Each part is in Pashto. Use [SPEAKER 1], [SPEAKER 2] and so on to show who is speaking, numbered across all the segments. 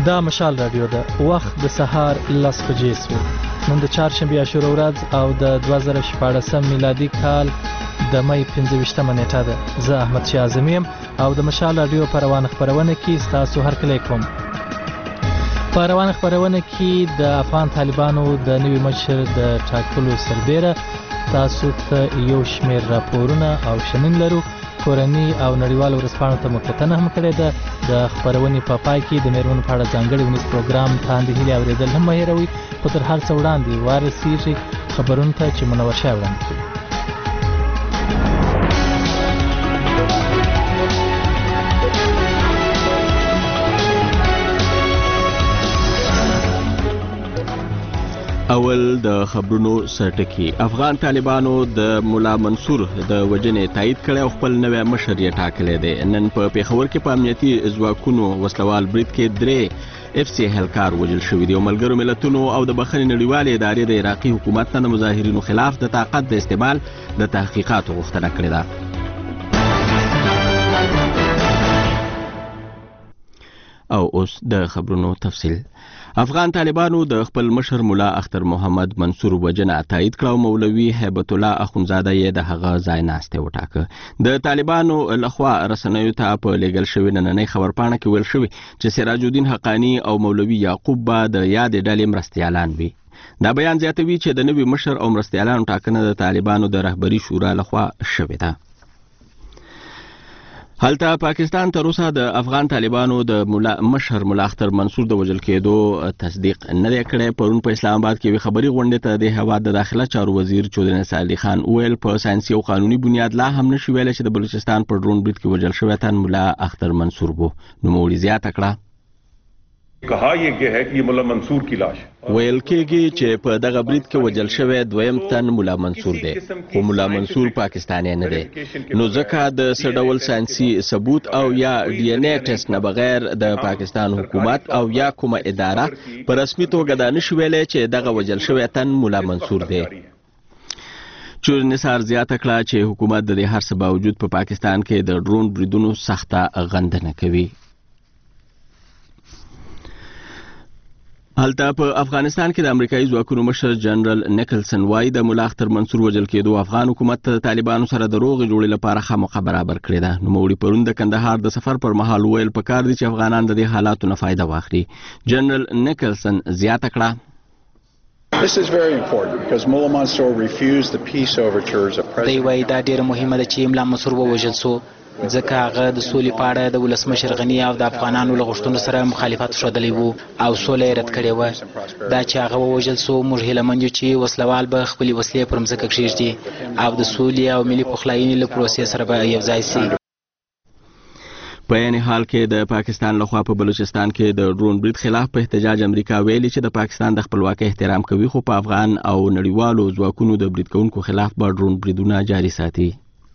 [SPEAKER 1] دا مشال رادیو ده. وخت د سهار 10 بجې شو. نن د چهارشنبې عاشورا ورځ او د 2014 میلادي کال د مې 25مه نیټه ده. زه احمد شاه اعظمي یم او د مشال رادیو په روانه خپرونه کې ستاسو هرکلی کوم. په روانه خپرونه کې د افغان طالبانو د نوي مشر د ټاکلو سربیره تاسو ته یو شمېر راپورونه او شنن لرو. کورني او نړیوالو ورځپاڼو ته مو کتنه هم کړې ده. د خپرونې په پای کې د میرمنو په اړه ځانګړی ونیز پروګرام تاندې هیلې اورېدل هم مه هېروئ. خو تر هر څه وړاندې ورسیږي خبرونو ته چې منور شاه وړاندې کوي.
[SPEAKER 2] اول د خبرونو سرټکی. افغان طالبانو د مولا منصور د وجنې تایید کړی او خپل نوی مشر یې ټاکلی دی. نن په پیښور کې په امنیتي ځواکونو وسلوال برید کې 3 اف سی اهلکار وژل شوي دي. ملګرو ملتونو او د بخښنې نړیوالې ادارې د عراقي حکومت نه د مظاهرینو خلاف د طاقت د استعمال د تحقیقاتو غوښتنه کړې ده. او اوس د خبرونو تفصیل. افغان طالبانو د خپل مشر مولا اختر محمد منصور وجنه تایید کړه او مولوي هیبت الله اخونزاده یې د هغه ځای ناسته وټاکه. د طالبانو لخوا رسنیو ته په لېږل شوې نننۍ خبرپاڼه کې ویل شوي چې سراج الدین حقانی او مولوي یعقوب به د یادې ډلې مرستیالان وي. دا بیان زیاتوي چې د نوي مشر او مرستیالانو ټاکنه د طالبانو د رهبري شورا لخوا شوې ده. هلته پاکستان تر اوسه د افغان طالبانو د مشر مولا اختر منصور د وژل کېدو تصدیق نه دی کړی. پرون په اسلام آباد کې یوې خبري غونډې ته د هیواد د داخله چارو وزیر چودري نصر علي خان وویل په ساینسي او قانوني بنیاد لا هم نشي ویلی چې د بلوچستان په ډرون برید کې وژل شوی تن مولا اختر منصور و. نوموړي زیاته کړه
[SPEAKER 3] کہا یہ گیا ہے کہ یہ مولا منصور کی لاش
[SPEAKER 2] ویل کېږي چې په دغه برید کې وژل شوی دویم تن مولا منصور دی، خو مولا منصور پاکستانی نه دی. نو ځکه د څه ډول ساینسي ثبوت او یا ډي ان اے ټیسټ نه بغیر د پاکستان حکومت او یا کومه اداره په رسمي توګه دا نشي ویلی چې دغه وژل شوی تن مولا منصور دی. چودري نثار زیاته کړه چې حکومت د دې هر څه باوجود په پاکستان کې د ډرون بریدونو سخته غندنه کوي. هلته په افغانستان کې د امریکایي ځواکونو مشر جنرال نیکلسن وایي د مولا اختر منصور وژل کېدو افغان حکومت ته د طالبانو سره د روغې جوړې لپاره خامخا برابر کړې ده. نوموړي پرون د کندهار د سفر پر مهال ویل پکار دي چې افغانان د دې حالاتو نه فایده واخلي. جنرال نیکلسن زیاته کړه
[SPEAKER 4] This is very important because Mullah Mansour refused the peace overtures of President.
[SPEAKER 5] دی وایي دا ډیره مهمه ده چې مولا منصور ووژل شو ځکه هغه د سولې په اړه د ولسمشر غني او د افغانانو له غوښتنو سره مخالفت ښودلی و او سوله یې رد کړې وه. دا چې هغه ووژل شو موږ هیله مند یو چې وسلوال به خپلې وسلې پر مځکه کښېږدي او د سولې او ملي پخلاینې له پروسې سره به یو ځای سي.
[SPEAKER 2] په عین حال کې د پاکستان لخوا په بلوچستان کې د ډرون برید خلاف په احتجاج امریکا ویلي چې د پاکستان د خپلواکۍ احترام کوي، خو په افغان او نړیوالو ځواکونو د برید کوونکو خلاف به ډرون بریدونه جاري ساتي.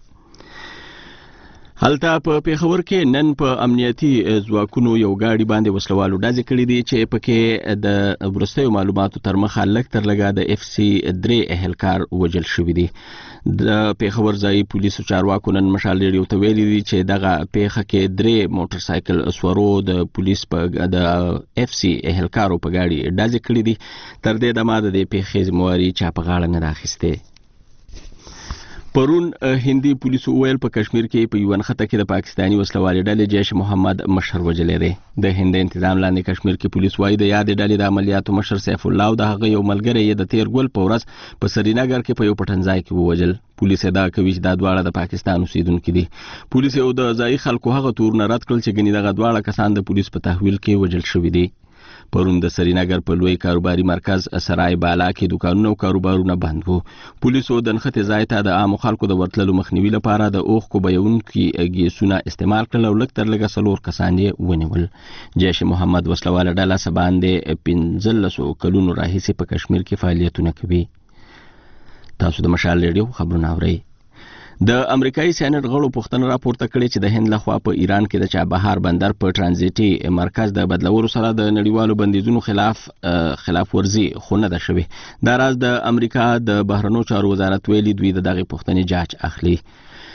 [SPEAKER 2] هلته په پیښور کې نن په امنیتي ځواکونو یو ګاډي باندې وسلوالو ډزې کړي دي چې پکې د وروستیو معلوماتو تر مخه لږ تر لږه د اف سی 3 اهلکار وژل شوي دي. د پیښور ځایي پولیسو چارواکو نن مشال ریډیو ته ویلي دي چې دغه پیښه کې 3 موټر سایکل سورو د پولیس په د اف سی اهلکارو په ګاډي ډزې کړي دي. تر دې دمه د دې پیښې ذمواري چا په غاړه نه راخیستې. پرون هندي پولیسو ویل په کشمیر کې په یو نښته کې د پاکستانی وسلوالې ډلې جیش محمد مشر وژلی دی. د هند انتظام لاندې کشمیر کې پولیس وایي د یادې ډلې د عملیاتو مشر سیف الله او د هغه یو ملګری یې د تیر ګل په ورځ په سرینګر کې په یو پټنځای کې ووژل. پولیس ادعا کوي چې دا دواړه د پاکستان اوسیدونکي دي. پولیس یو د ځایي خلکو هغه تورونه رد کړل چې ګنې دغه دواړه کسان د پولیس په تحویل کې وژل شوي دي. پرون د سرینګر په لوی کاروباري مرکز سرای بالا کې دکانونه او کاروبارونه بند وو. پولیسو د نښتې ځای ته د عامو خلکو د ورتللو مخنیوي لپاره د اوښکو بهیونکي ګیسونه استعمال کړل او لږ تر لږه 4 کسان یې ونیول. جیش محمد وسلواله ډله څه باندې 15 کلونو راهیسې په کشمیر کې فعالیتونه کوي. تاسو د مشال ریډیو خبرونه اورئ. د امریکایي سېنات غړو پوښتنه راپورته کړې چې د هند لخوا په ایران کې د چابهار بندر په ټرانزیټي مرکز د بدلولو سره د نړیوالو بندیزونو خلاف ورزي خو نه ده شوې. دا راز د امریکا د بهرنیو چارو وزارت ویلي دوی د دغې پوښتنې جاج اخلي.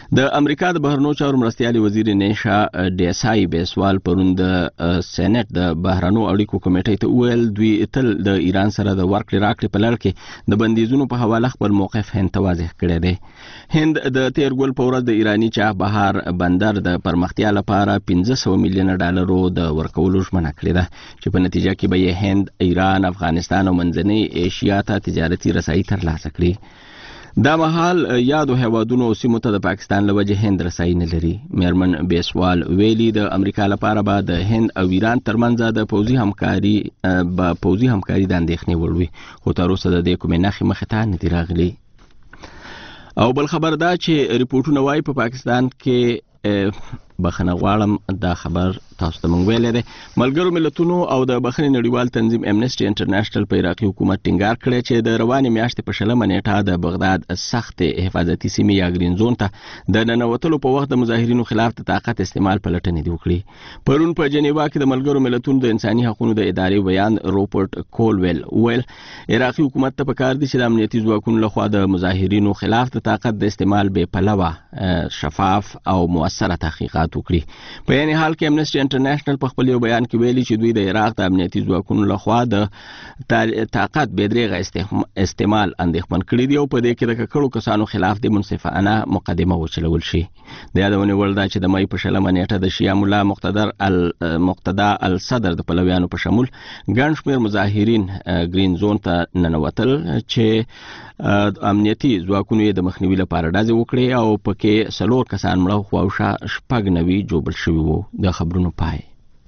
[SPEAKER 2] د امریکا د بهرنیو چارو مرستیالي وزیر نیشا ډیسای بیسوال پرون د سېنات د بهرنیو اړیکو کمیټې ته وویل دوی تل د ایران سره د ورکړې راکړې په لړ کې د بندیزونو په حواله خپل موقف هند ته واضح کړی دی. هند د تیر ګول په ورځ د ایرانی چاه بهار بندر د پرمختیا لپاره $500 میلیون د ورکولو ژمنه کړې ده چې په نتیجه کې به یې هند، ایران، افغانستان او منځنۍ ایشیا ته تجارتي رسایي ترلاسه کړي. دا مهال یادو هیوادونو او سیمو ته د پاکستان له وجې هند رسایي نه لري. میرمن بیسوال ویلي د امریکا لپاره به د هند او ایران ترمنځ د پوځي همکاري د اندېښنې وړ وي، خو تر اوسه د دې کومې نښې مخې ته نه دي راغلي. او بل خبر دا چې ریپورټونه وايي په پاکستان کې بخنه غواړم دا خبر تاسو ته مونږ ویلې ده. ملګرو ملتونو او د بخښنې نړیوال تنظیم امنیسټي انټرنیشنل په عراقي حکومت ټینګار کړی چې د روانې میاشتې په 20 نیټه د بغداد سخت حفاظتي سیمې یا گرین زون ته د ننوتلو په وخت د مظاهرینو خلاف د طاقت استعمال پلټنې دی وکړي. پرون په جنیوا کې د ملګرو ملتونو د انساني حقوقو د ادارې بیان روبرټ کولویل ویل عراقي حکومت ته پکار دي چې د امنیتي ځواکونو لخوا د مظاهرینو خلاف د طاقت د استعمال بې پلوه، شفاف او موثره تحقیقات وکړي. په یعنی حال کې امنیسټي انټرنیشنل په خپل یو بیان کې ویلي چې دوی د عراق د امنیتي ځواکونو لخوا د طاقت بې دریغه استعمال اندېښمن کړي دي او په دې کې د ککړو کسانو خلاف د منصفانه مقدمه وچلول شي. د یادونې وړ ده چې د مې په 20 نیټه د شیعه ملا مقتدا الصدر د پلویانو په شمول ګڼ شمېر مظاهرین گرین زون ته ننوتل چې امنیتي ځواکونو یې د مخنیوي لپاره ډزې وکړې او پکې 4 کسان مړه او خواوشا شپږ نوي جوړ شوي وو. د خبرونو پای.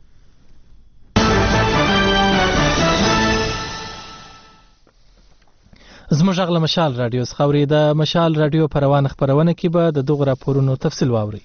[SPEAKER 1] زموږ غږ له مشال رادیو څخه اورئ. د مشال رادیو په روانه خپرونه کې به د دغو راپورونو تفصیل واورئ.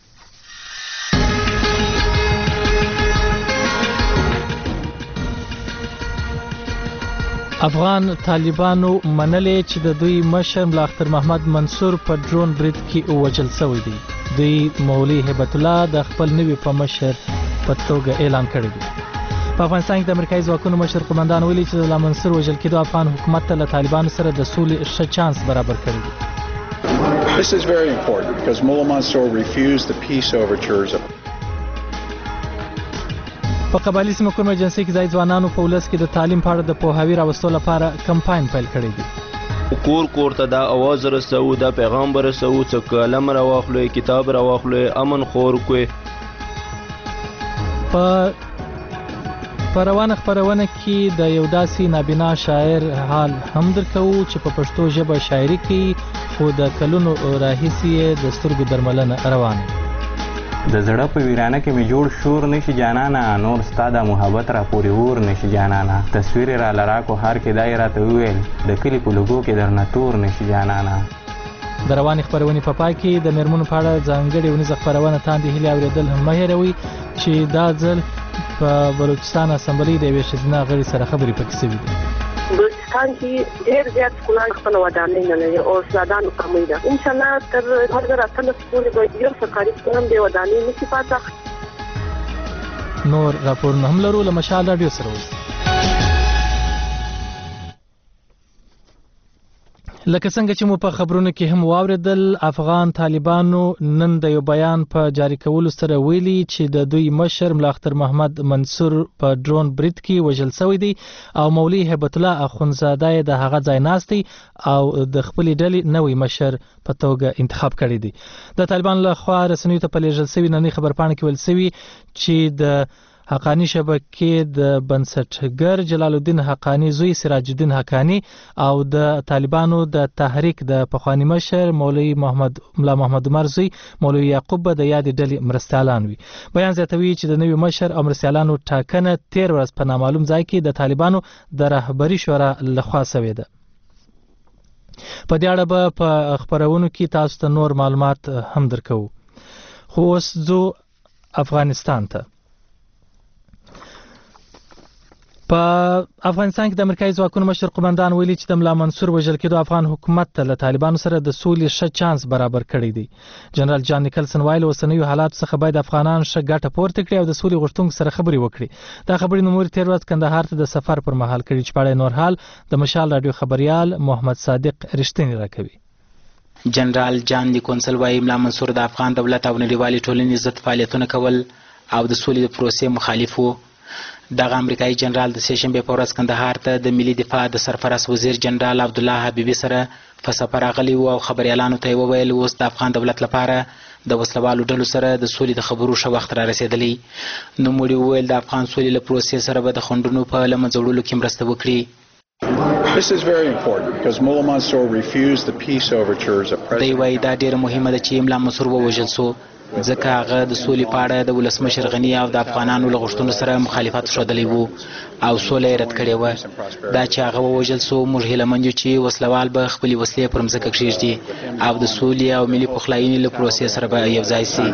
[SPEAKER 1] افغان طالبانو منلې چې د دوی مشر ملا اختر محمد منصور په ډرون برید کې ووژل شوی دی. دوی مولوي هیبت الله د خپل نوي په مشر په توګه اعلان کړی دی. په افغانستان کې د امریکایي ځواکونو مشر قومندان ویلي چې د ملا منصور وژل کېدو افغان حکومت ته له طالبانو سره د سولې ښه چانس برابر کړی دی.
[SPEAKER 4] This is very important because Mullah Mansour refused the peace overtures of
[SPEAKER 1] په قبایلي سیمو کوم ایجنسي کې ځای ځوانانو په ولس کې د تعلیم په اړه د پوهاوي راوستلو لپاره کمپاین پیل کړی دی.
[SPEAKER 6] کور ته دا اواز رسو، دا پیغام رسو چې قلم راواخلو، کتاب راواخلو، امن خور کوی.
[SPEAKER 1] په روانه خپرونه کې د یو داسې نابینا شاعر حال هم درکو چې په پښتو ژبه شاعري کوي خو د کلونو راهیسې د سترګو درملنه روانه.
[SPEAKER 7] د زړه په ویرانه کې می جوړ شور نشي جانانا، نور ستا د محبت را پورې ور نشي جانانا. تصویر را لرا کو هر کې دایره ته ویل د کلی په لوګو کې درنه تور نشي جانانا.
[SPEAKER 1] د روانې خپرونې په پای کې د میرمنو په اړه ځانګړې ونیزه خپرونه تاندې هیلې اورېدل هم مه هېروئ چې دا ځل په بلوچستان اسمبلۍ د یوې ښځینه غړي سره خبرې پکې شوي دي.
[SPEAKER 8] بلوچستان کې ډېر زیات ښکلا خپله ودانۍ نه لري او استادانو کمی ده. انشاءالله تر 2018 پورې به یو سرکاري سکول هم د ودانۍ نشي پاته.
[SPEAKER 1] نور راپورونه هم لرو. له مشال راډیو سره اوسئ. لکه څنګه چې مو په خبرونو کې هم واوریدل، افغان طالبانو نن د یو بیان په جاری کولو سره ویلي چې د دوی مشر ملا اختر محمد منصور په ډرون برید کې وژل شوی دی او مولوي هیبت الله اخونزاده د هغه ځای ناستی او د خپل ډلې نوی مشر په توګه انتخاب کړی دی. د طالبانو لخوا رسنیو ته په لیږل شوي نننۍ خبرپاڼه کې ویل شوي چې د حقانی شبکې د بنسټګر جلال الدین حقانی زوی سراج الدین حقانی او د طالبانو د تحریک د پخوانی مشر ملا محمد عمر زوی مولوي یعقوب د یادې ډلې مرستیالان وي. بیان زیاتوي چې د نوي مشر او مرستیالانو ټاکنه 13 ورځ په نامعلوم ځای کې د طالبانو د رهبري شورا لخوا شوې ده. په دې اړه به په خبرونو کې تاسو ته نور معلومات هم درکو. خو اوس ځو افغانستان ته. په افغانستان کې د امریکایي ځواکونو مشر قومندان ویلي چې د ملا منصور وژل کېدو افغان حکومت ته له طالبانو سره د سولې ښه چانس برابر کړی دی. جنرال جان نیکلسن وایي له اوسنیو حالاتو څخه باید افغانان ښه ګټه پورته کړي او د سولې غوښتونکو سره خبرې وکړي. دا خبرې نوموړي تېر ورځ کندهار ته د سفر پر مهال کړي چې په اړه نور حال د مشال راډیو خبریال محمد صادق رښتینی راکوي.
[SPEAKER 5] جنرال جان نیکونسل وایي ملا منصور د افغان دولت او نړیوالې ټولنې ضد فعالیتونه کول او د سولې د پروسې مخالف و. دغه امریکایي جنرال د سې شنبې په ورځ کندهار ته د ملي دفاع د سرپرست وزیر جنرال عبدالله حبیبي سره په سفر راغلی و او خبریالانو ته یې وویل اوس د افغان دولت لپاره د وسلوالو ډلو سره د سولې د خبرو ښه وخت را رسېدلی. نوموړي وویل د افغان سولې له پروسې سره به د خنډونو په له منځه وړلو کې مرسته وکړي.
[SPEAKER 4] This is very important because Mullah Mansour refused the peace overtures of President.
[SPEAKER 5] دی وایي دا ډیره مهمه ده چې ملا منصور ووژل سو ځکه هغه د سولې په اړه د ولسمشر غني او د افغانانو له غوښتنو سره مخالفت ښودلی و او سوله یې رد کړې وه. دا چې هغه ووژل سو موږ هیله مند یو چې وسلوال به خپلې وسلې پر مځکه کښېږدي او د سولې او ملي پخلاینې له پروسې سره به یو ځای سي.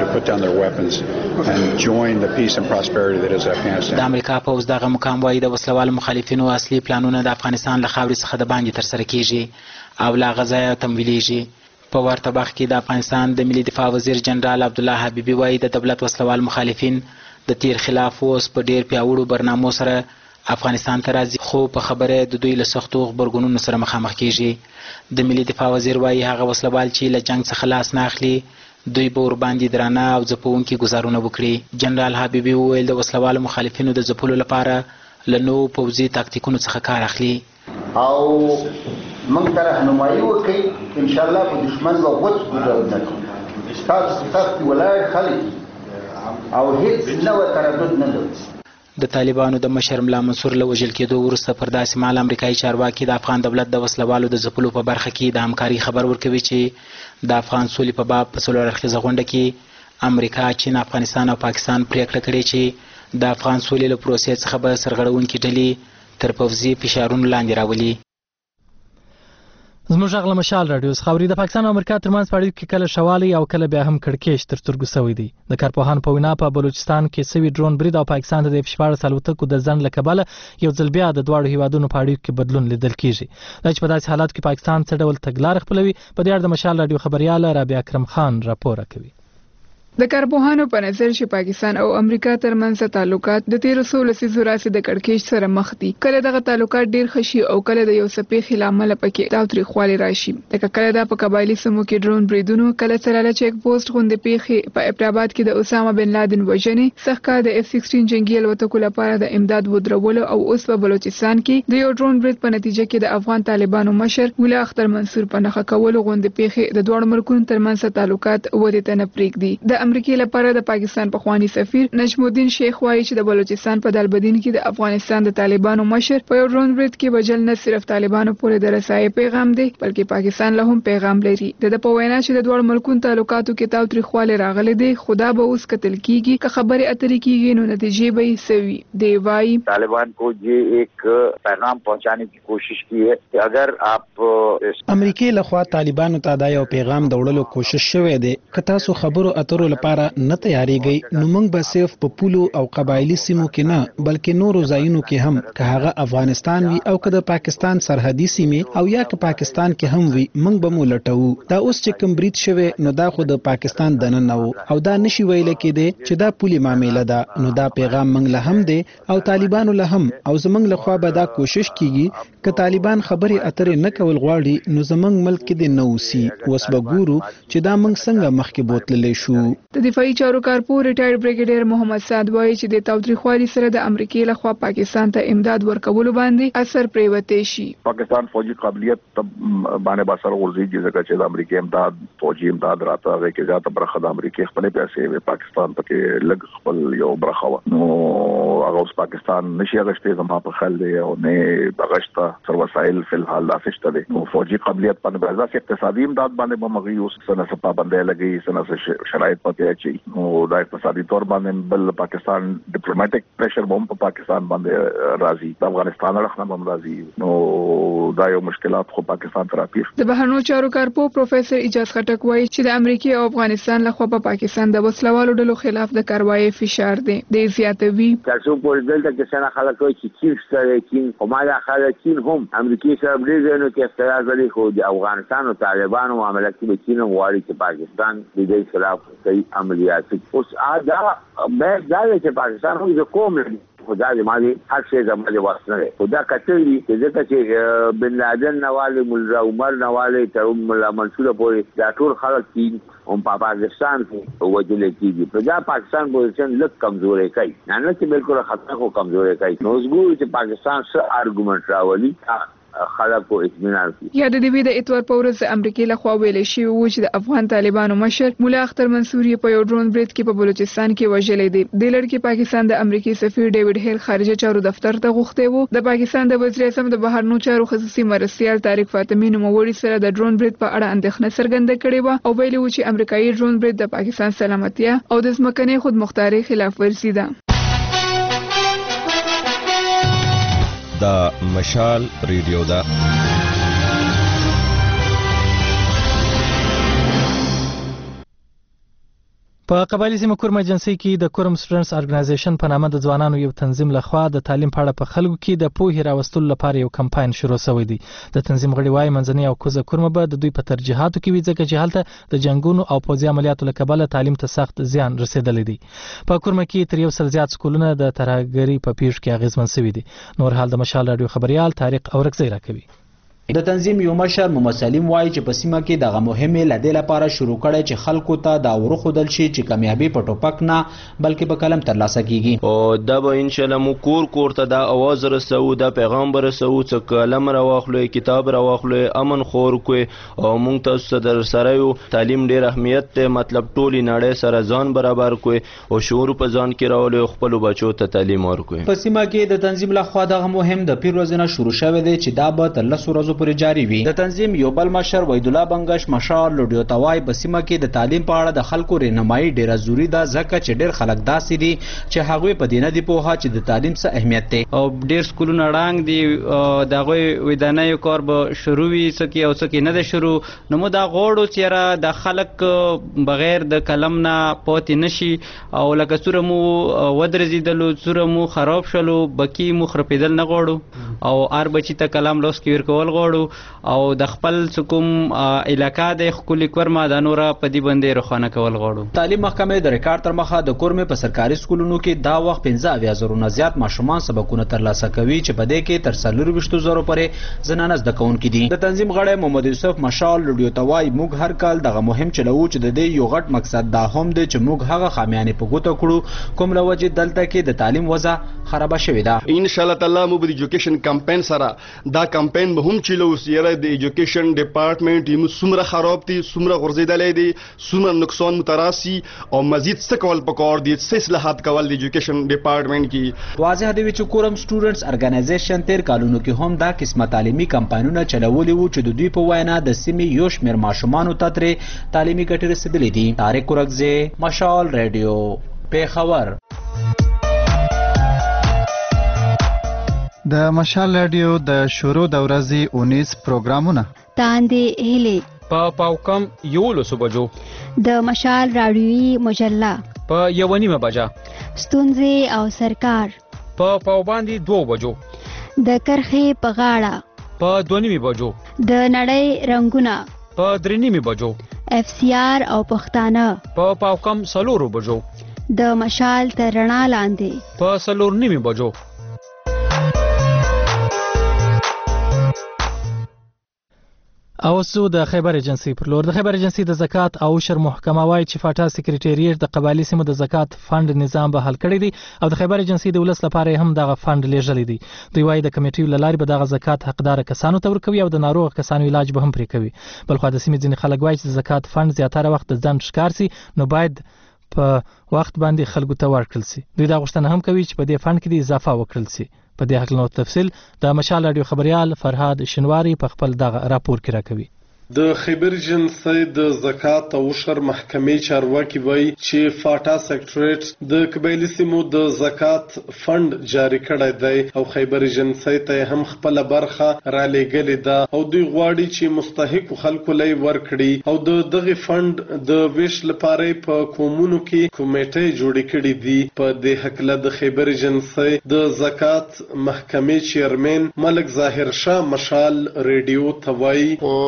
[SPEAKER 5] د امریکا پوځ دغه مقام وایي د وسلوالو مخالفینو اصلي پلانونه د افغانستان له خاورې څخه د باندې ترسره کیږي او له هغه ځایه تمویلیږي. په ورته وخت کې د افغانستان د ملي دفاع وزیر جنرال عبدالله حبیبي وایي د دولت وسلوال مخالفین د تیر خلاف اوس په ډیر پیاوړو برنامو سره افغانستان ته راځي خو په خبره د دوی له سختو غبرګونونو سره مخامخ کیږي. د ملي دفاع وزیر وایي هغه وسلوال چې له جنگ څخه لاس نه اخلي دوی به ورباندې درانه او ځپونکي ګزارونه وکړي. جنرال حبیبي وویل د وسلوالو مخالفینو د ځپلو لپاره له نوو پوځي تاکتیکونو څخه کار اخلي
[SPEAKER 9] او موږ ته رهنمایي وکړي ان شاء الله په دشمن به غوڅ ګزار نه کړو. تاسو ولاړ خلک او هیڅ نوع تردد نه لري.
[SPEAKER 5] د طالبانو د مشر ملا منصور له وژل کېدو وروسته پر داسې مهال امریکایي چارواکي د افغان دولت د وسلوالو د ځپلو په برخه کې د همکاري خبر ورکوي چې د افغان سولې په باب په څلور اړخیزه غونډه کې امریکا، چین، افغانستان او پاکستان پریکړه کړې چې د افغان سولې له پروسې څخه به سرغړونکي ډلې تر پوځي فشارونو لاندې راولي.
[SPEAKER 1] زموږ غږ له مشال راډیو څخه اوري. د پاکستان او امریکا ترمنځ په اړیکو کې کله شوالی او کله بیا هم کړکېچ تر سترګو سوی دی. د کارپوهانو په وینا په بلوچستان کې سوي ډرون برید او پاکستان ته د F-14 الوتکو د ځنډ له کبله یو ځل بیا د دواړو هیوادونو په اړیکو کې بدلون لیدل کیږي. دا چې په داسې حالاتو کې پاکستان څه ډول تګلارې خپلوي په دې اړه د مشال راډیو خبرياله رابعه اکرم خان راپور کوي.
[SPEAKER 10] د کارپوهانو په نظر چې پاکستان او امریکا ترمنځ تعلقات د 1300 لسیزو راځي د کړکېچ سره مخ دي. کله دغه تعلقات ډیر خشي او کله د یو سپېخ لامل پکې تاوتریخوالی راشي. لکه کله د په قبایلی سیمو کې ډرون بریدونو، کله سره چیک پوسټ غونډې پیښې په ابټاباد کې د اسامه بن لادن وژنې، څخه د F-16 جنگي الوتکو لپاره د امداد ودرولو او اوس په بلوچستان کې د یو ډرون برید په نتیجه کې د افغان طالبانو مشر مولا اختر منصور په نخښه کولو غونډې پیښې د دوه ملکونو ترمنځ تعلقات ودې ته نه پرېږدي. د امریکا لپاره د پاکستان پخوانی سفیر نجم الدین شیخ وایي چې د بلوچستان په دالبدین کې د افغانستان د طالبانو مشر په یو ډرون برید کې وژل نه صرف طالبانو پورې د رسایي پیغام دی بلکې پاکستان له هم پیغام لري. د په وینا چې د دوه ملکونو تعلقاتو کې تاوتریخوالی راغلی دی خدا به اوس قتل کیږي که خبرې اترې کیږي نو نتیجې به یې سوي. دی وایي
[SPEAKER 11] طالبان کو یہ ایک پیغام پہنچانے کی کوشش کی ہے کہ اگر آپ
[SPEAKER 12] امریکای لخوا طالبانو ته دا یو پیغام دوړلو کوشش شوی دی که تاسو خبرو اترو لپاره نه تیاریږئ نو موږ به صرف په پولو او قبایلی سیمو کې نه بلکې نورو ځایونو کې هم که هغه افغانستان وي او که د پاکستان سرحدي سیمې او یا که پاکستان کې هم وي موږ به مو لټوو. دا اوس چې کوم برید شوی نو دا خو د پاکستان دننه و او دا نشي ویل کېدی چې دا پولي معامله ده. نو دا پیغام موږ له هم دی او طالبانو له هم او زموږ لخوا به دا کوشش کیږي که طالبان خبرې اترې نه کول غواړي نو زموږ ملک کې دې نه اوسي. اوس به ګورو چې دا موږ څنګه مخکې بوتللی شو.
[SPEAKER 10] د دفاعي چارو کارپور ریټایر بریګیډیر محمد سعد وایي چې د تاوتریخوالي سره د امریکای لخوا پاکستان ته امداد ورکولو باندې اثر پریوتی شي.
[SPEAKER 3] پاکستان فوجي قابلیت باندې باسر ورزيږي ځکه چې د امریکای امداد فوجي امداد راته هغه کې زیاته برخه د امریکای خپل پیسې پاکستان پکې لګ خپل یو برخه و نو هغه اوس پاکستان نشي غشته زما په خل دی او نه بغشته سر وسایل فل حال داسشته دي نو فوجي قابلیت باندې اساس اقتصادي امداد باندې مغي اوس سنه سپا باندې لګي سنه شرایط پکې اچي نو دا اقتصادي تور باندې بل پاکستان ډیپلوماټیک پریشر بم په پاکستان باندې راځي د افغانستان اړخ نه بم راځي نو دا یو مشکلات خو پاکستان ترافیق.
[SPEAKER 10] د بهرنیو چارو کارپو پروفیسور اجاز خټک وایي چې د امریکای او افغانستان لخوا په پاکستان د وسلوالو ډلو خلاف د کاروایی فشار دی. د زیاتوي
[SPEAKER 11] تاسو په دلته کې څنګه خلک وایي چې چین سره چین کومه خلک چین هم امریکای سره بریځنو کې اختلاف لري خو د افغانستان او طالبانو معاملات کې چین غواړي چې پاکستان د دې خلاف کوي عملیات. اوس دا به دا چې پاکستان هم د کوم خدا دې ما دې هر شی زما دې واسنه ده خدا کتلی چې چې بن لادن نواله مولا عمر نواله تر مولا منصور پورې دا ټول خلک دي هم په پاکستان کې وجل کېږي په دا پاکستان پوزیشن لږ کمزورې کوي نه چې بالکل خطر کو کمزورې کوي نو زګور چې پاکستان سره ارګومنټ راولي خلکو اطمینان کی
[SPEAKER 10] یا د دې د اتوار په ورځ د امریکای لخوا ویل شوی و چې د افغان طالبانو مشر مولا اختر منصور په یو ډرون برید کې په بلوچستان کې وژل دي د لړ پاکستان د امریکای سفیر ډیوډ هیل خارجه چارو دفتر ته غوښته وو د پاکستان د وزیر اعظم د بهرنیو چارو خصوصي مرستیال طارق فاطمی نوموړي سره د ډرون برید په اړه اندېښنه څرګنده کړې و او ویلي و چې امریکایي ډرون برید د پاکستان سلامتیا او د ځمکنۍ خودمختارۍ خلاف ورزي ده
[SPEAKER 13] دا مشال ریډیو ده
[SPEAKER 1] په قبایلی سیمه کورم ایجنسی کې د کورم سټوډنټس ارګنایزیشن په نامه د ځوانانو یو تنظیم لخوا د تعلیم په اړه په خلکو کې د پوهې راوستلو لپاره یو کمپاین شروع شوی دی د تنظیم غړي وايي منځنۍ او کوزه کورم به د دوی په ترجیحاتو کې وي ځکه چې هلته د جنگونو او پوځي عملیاتو له کبله تعلیم ته سخت زیان رسیدلی دی په کورم کې تر یو سل زیات سکولونه د ترهګرۍ په پیښ کې اغیزمن شوي دي نور حال د مشال رادیو خبريال طارق اورکزی راکوي
[SPEAKER 14] د تنظیم یو مشر محمد سلیم وایي چې په سیمه کې دغه مهمه لدې لپاره شروع کړي چې خلکو ته دا ورخدل شي چې کامیابی په ټوپک نه بلکې په قلم ترلاسه کیږي
[SPEAKER 6] او دا به ان شاء الله مو کور ته دا आवाज رسو دا پیغام رسو چې قلم راواخلو کتاب راواخلو امن خور کوی او مونږ تاسو در سره یو تعلیم ډیر اهمیت ته مطلب ټولي نړۍ سره ځان برابر کوی او شعور په ځان کې راولو خپل بچو ته تعلیم ورکوي
[SPEAKER 14] په سیمه کې د تنظیم لخوا دغه مهم د پیر ورځې شروع شوه دی چې دا به تر 10 ورځې پورې جاری وي د تنظیم یو بل مشر وحید الله بنگش مشال لوډیو توای په سیمه کې د تعلیم په اړه د خلکو رهنمایي ډیره ضروری ده ځکه چې ډیر خلک داسې دي چې هغه په دینه دی په چې د تعلیم څه اهمیت دی
[SPEAKER 15] او ډیر سکولونه رنګ دي دغه ودانۍ کار به شروع وي سکی او سکی نه ده شروع نو مو دا غوړو چې د خلک بغیر د قلم نه پاتې نشي او لکه سوره مو ودرزیدلو سوره مو خراب شلو بکی مو خرپیدل نه غوړو او ار بچی ته قلم لوس کې ورکول غوړو او د خپل حکوم علاقہ د خپل کورما د نور په دی باندې روخانه کول غواړو
[SPEAKER 14] تعلیم محکمه د ریکارډ تر مخه د کورمه په سرکاري سکولونو کې دا وخت 15,000 زیات ماشومان سبقونه ترلاسه کوي چې په دې کې تر 420,000 پورې زنانه زده کوونکي دي د تنظیم غړی محمد یوسف مشال لوډیو توای موږ هر کال دغه مهم چلو چې د دې یو غټ مقصد دا هم دی چې موږ هغه خامیانې په ګوته کړو کوم لوجه دلته کې د تعلیم وضع خراب شوې ده
[SPEAKER 16] ان شاء الله تعالی مو د ایجوکیشن کمپاین سره دا کمپاین به هم چلو سیره د ایجوکیشن ډپارټمنټ یم سمره خراب دي سمره غرزیدلې دي سمره نقصان متراسي او مزید څه کول پکار دي څه اصلاحات کول د ایجوکیشن ډپارټمنټ کې
[SPEAKER 14] واضح دی چې کورم سټوډنټس ارګنایزیشن تیر کالونو کې هم دا قسمه تعلیمي کمپاینونه چلولي وو چې د دوی په وینا د سیمې یو شمېر ماشومان ته تر تعلیمي ګټې رسیدلې دي طارق اورکزی مشال رادیو پیښور
[SPEAKER 17] د مشال رادیو د شروع د ورځې 19 پروګرامونه
[SPEAKER 18] تاندې هلي
[SPEAKER 19] په پاوکم یو لسو بجو
[SPEAKER 18] د مشال رادیوي مجله
[SPEAKER 19] په 1:30 بجا
[SPEAKER 18] ستونزې او سرکار
[SPEAKER 19] په پاوباندې 2 بجو
[SPEAKER 18] د کرخې په غاړه
[SPEAKER 19] په 2:30 بجو
[SPEAKER 18] د نړۍ رنگونه
[SPEAKER 19] په 3:30 بجو
[SPEAKER 18] اف سی آر او پښتانه
[SPEAKER 19] په پاوکم 4 بجو
[SPEAKER 18] د مشال تر رڼا لاندې
[SPEAKER 19] په 4:30 بجو
[SPEAKER 1] او سو د خیبر ایجنسی پر لور د خیبر ایجنسی د زکات او عشر محکمه وايي چې فاټا سکریټریټ د قبایلی سیمو د زکات فند نظام به حل کړی دی او د خیبر ایجنسی د ولس لپاره هم دغه فند لیږلی دی دوی وايي د کمیټې لارې به دغه زکات حقدار کسانو ته ورکوي او د ناروغ کسانو علاج به هم پرې کوي بل خو د سیمې ځینې خلک وايي چې زکات فند زیاتره وخت د ځان ښکار سي نو باید په وخت باندې خلکو ته ورکړل سي دوی دا غوښتنه هم کوي چې په دې فند کې د اضافه وکړل سي په دې حق نو تفصیل د مشال رادیو خبريال فرهاد شنواری په خپل دغه راپور کې راکوي
[SPEAKER 20] د خیبر ایجنسی د زکات او عشر محکمې چارواکي وایي چې فاټا سکریټریټ د قبایلی سیمو د زکات فند جاری کړی دی او خیبر ایجنسی ته هم خپل برخه را لېږلې ده او دوی غواړي چې مستحق خلکو لای ورکړي او د دغه فند د ویش لپاره په قومونو کې کمیټې جوړې کړې دي په دې حق له د خیبر ایجنسی د زکات محکمې چیرمن ملک ظاهر شاه مشال ریډیو ته وایي
[SPEAKER 21] د موږ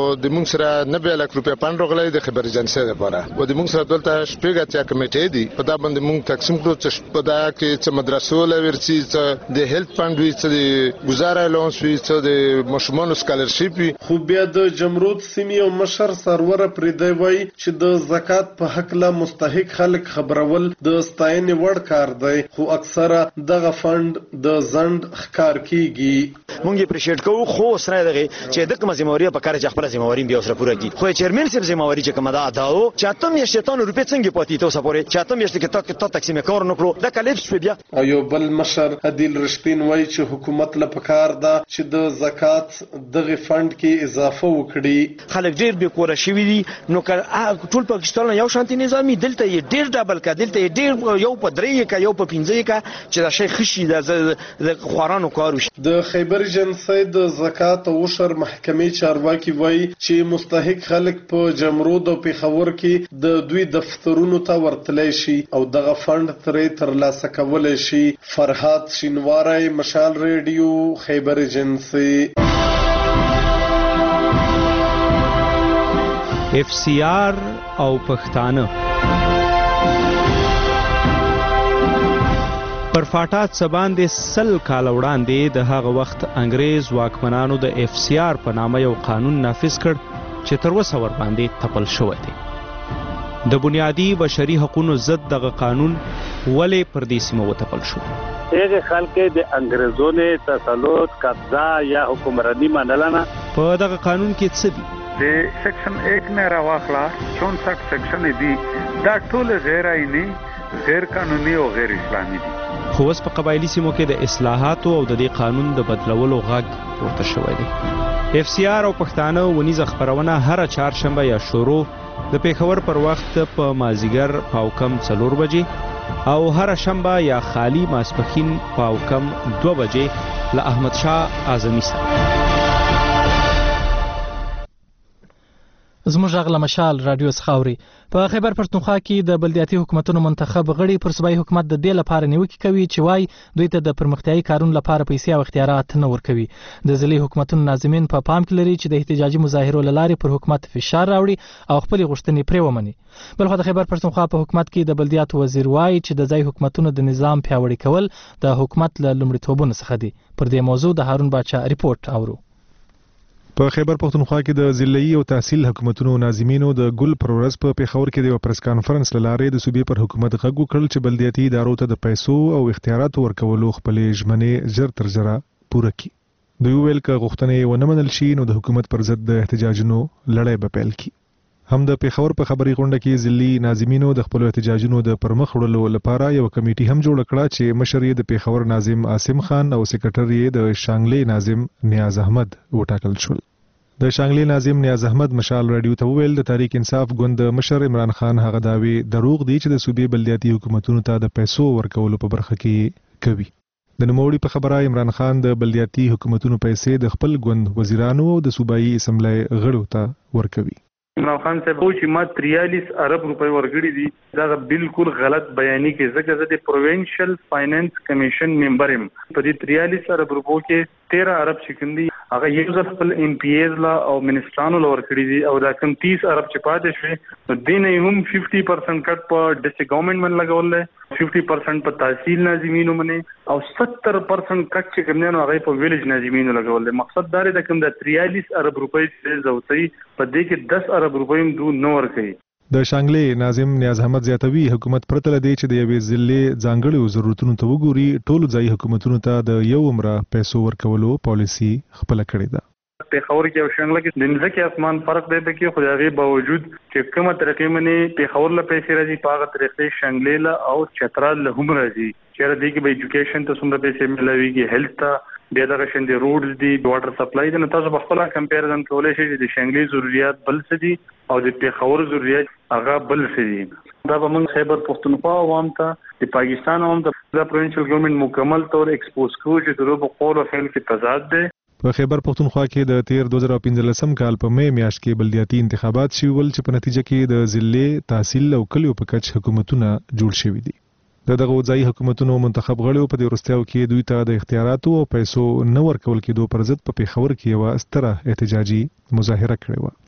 [SPEAKER 21] موږ سره 90 لک روپیا فند راغلی د خبر ایجنسی لپاره و د موږ سره دلته شپږ اتیا کمیټې دي په دا باندې موږ تقسیم کړو چې په دا کې چې مدرسو لورسي چې د هیلث فند وي چې د گزاره لونس وي چې د مشمول سکالرشپ وي.
[SPEAKER 20] خو بیا د جمرود سیمې او مشر سرور پرې دی وای چې د زکات په حق لا مستحق خلک خبرول د ستاینې وړ کار دی خو اکثره دغه فند د زند ښکار کیږي.
[SPEAKER 22] مونږ اپریشیټ کوو خو سره دغه چې د کوم ذمہواری په کار چې خپل ذمہواری بیا سره پوره کړي خو چیرمن سیب ذمہواری چې کوم دا اداو چې اتم یې شیطان روپې څنګه پاتې ته سپورې چې اتم یې کې ته تقسیم کار نه کړو د کلیپس په بیا.
[SPEAKER 20] او یو بل مشر عادل رشتین وای چې حکومت له پکار ده چې د زکات دغه فند کې اضافه وکړي.
[SPEAKER 22] خلک ډیر به کور شوی دي نو ټول پاکستان یو شانتي نظامی دلته یې ډیر ډبل کا دلته یې ډیر یو په درې کا یو په 15 کا چې دا شي خشي د خوارانو کارو.
[SPEAKER 20] د خیبر ایجنسی د زکات او عشر محکمې چارواکي وای چې مستحق خلک په جمرود او پیښور کې د دوی دفترونو ته ورتللی شي او دغه فند ترې ترلاسه کولی شي. فرهاد شینواری، مشال ریډیو، خیبر ایجنسی.
[SPEAKER 23] FCR او پښتانه پر فاټات سباندې 100 کال وړاندې د هغه وخت انګریز واکمنانو د FCR په نامه یو قانون نافذ کړ چې تر اوسه ور باندې تپل شوی دی. د بنیادی بشري حقوقو ضد دغه قانون ولې پر دې سیمه وتپل شو؟
[SPEAKER 24] هغه خلک د انګریزونو تسلط قبضه یا حکمرانی منلنه.
[SPEAKER 23] په دغه قانون کې څه دي؟
[SPEAKER 25] د سیکشن 1 نه راوخلا 64 سیکشن دي دا ټول غیر آئینی، غیر قانوني او غیر اسلامي دي.
[SPEAKER 23] خو اوس په قبایلی سیمو کې د اصلاحاتو او د دې قانون د بدلولو غږ پورته شوی دی. FCR او پښتانه ونیزه خبرونه هر چهارشنبه یا شروع د پیښور پر وخت په مازیګر پاوکم 4 بجې او هر شنبه یا خالی ماسپخین پاوکم 2 بجې له احمد شاه اعظمي سره.
[SPEAKER 1] زموږ غږ له مشال رادیو څخه اوري. په خیبر پښتونخوا کې د بلدیاتي حکومتونو منتخب غړي پر صوبایي حکومت د دې لپاره نیوکې کوي چې وای دوی ته د پرمختیايي کارونو لپاره پیسې او اختیارات نه ورکوي. د ضلعي حکومتونو ناظمین په پام کې لري چې د احتجاجي مظاهرو لارې پر حکومت فشار راوړي او خپل غوښتنې پرې ومني. بلخو د خیبر پښتونخوا په حکومت کې د بلدیاتو وزیر وای چې د ځای حکومتونو د نظام پیاوړي کول د حکومت له لومړیتوبونو څخه دي. پر دې موضوع د هارون باچا ریپورت اورو.
[SPEAKER 26] په خیبر پښتونخوا کې د ضلعي او تحصیل حکومتونو ناظمینو د ګل پر ورځ په پیښور کې د پریس کانفرنس لاره د صوبې پر حکومت غږ وکړ چې بلدیاتي ادارو ته د پیسو او اختیاراتو ورکولو خپل ژمنې زر تر زره پوره کړي. دوی ویل چې غوښتنې ونه منل شي نو د حکومت پر ضد د احتجاجونو لړۍ به پیل کړي. هم د پیښور په خبري غونډه کې ضلعي ناظمینو د خپل احتجاجونو د پرمخ وړلو لپاره یو کمیټي هم جوړ کړه چې مشر یې د پیښور ناظم عاصم خان او سیکریټر یې د شانګلې ناظم نیاز احمد وټاکل شول. د شانګلې ناظم نیاز احمد مشال رادیو ته ویل د تحریک انصاف ګوند مشر عمران خان هغه داوی دروغ دی چې د صوبې بلدیاتي حکومتونو ته د پیسو ورکولو په برخه کې کوي. د نوموړي په خبره عمران خان د بلدیاتي حکومتونو پیسې د خپل ګوند وزیرانو او د صوبایي اسمبلی غړو ته ورکوي.
[SPEAKER 25] عمران خان صاحب چې ما 43 ارب روپۍ ورګړي دي دا بالکل غلط بیانې کې ځکه چې د پروینشل فاینانس کمیشن ممبر هم په دې 43 ارب روپو کې 13 ارب چکندي هغه یو ځل خپل ام پی ایز لا او منسټرانو لور کړی دي او دا کم 30 ارب چې پاتې شوی نو دینه هم 50% کټ په ډسټریکټ ګورنمنت من لګول 50% په تحصیل ناظمینو باندې او 70% کټ چې کوم نه هغه په ویلیج ناظمینو لګول. مقصد دا دی د کوم د 43 ارب روپۍ چې زوتی په دې کې 10 ارب روپۍ هم دو نور کوي.
[SPEAKER 26] د شانګلې ناظم نیاز احمد زیاتوي حکومت پرته لدی چې د یوې ضلع ځانګړو ضرورتونو ته وګوري ټولو ځای حکومتونو ته د یو عمره پیسو ورکولو پالیسی خپل کړې ده.
[SPEAKER 25] پیښور کې او شانګله کې د ځکه اسمان فرق دی به کې خو هغه باوجود چې کومه طریقې منې پیښور له پیسې راځي په هغه طریقې شانګلې له او چترال له هم راځي چې را دي کې به ایجوکیشن ته څومره پیسې ملويږي هیلث ته بیا دغه شند روډز دي واټر سپلای دي نو تاسو په خپل کمپیریزن کولای شئ چې د شانګلې ضرورت بل څه دي او د پیښور ضرورت هغه بل څه دي. دا به موږ خیبر پښتونخوا عوام ته د پاکستان عوام ته د پروینشل ګورنمنت مکمل طور ایکسپوز کوو چې د په قول او فعل کې تضاد دی.
[SPEAKER 26] په خیبر پښتونخوا کې د 2015 کال په مې میاشت کې بلدیاتي انتخابات شول چې په نتیجه کې د ضلع تحصیل او کلیو په کچ حکومتونه جوړ شوي دي. دغه ځای حکومتونو منتخب غړو په دې وروستیو کې دوی ته د اختیاراتو او پیسو نه ورکول کېدو پر ضد په پیښور کې یو ستره احتجاجي مظاهره کړې و.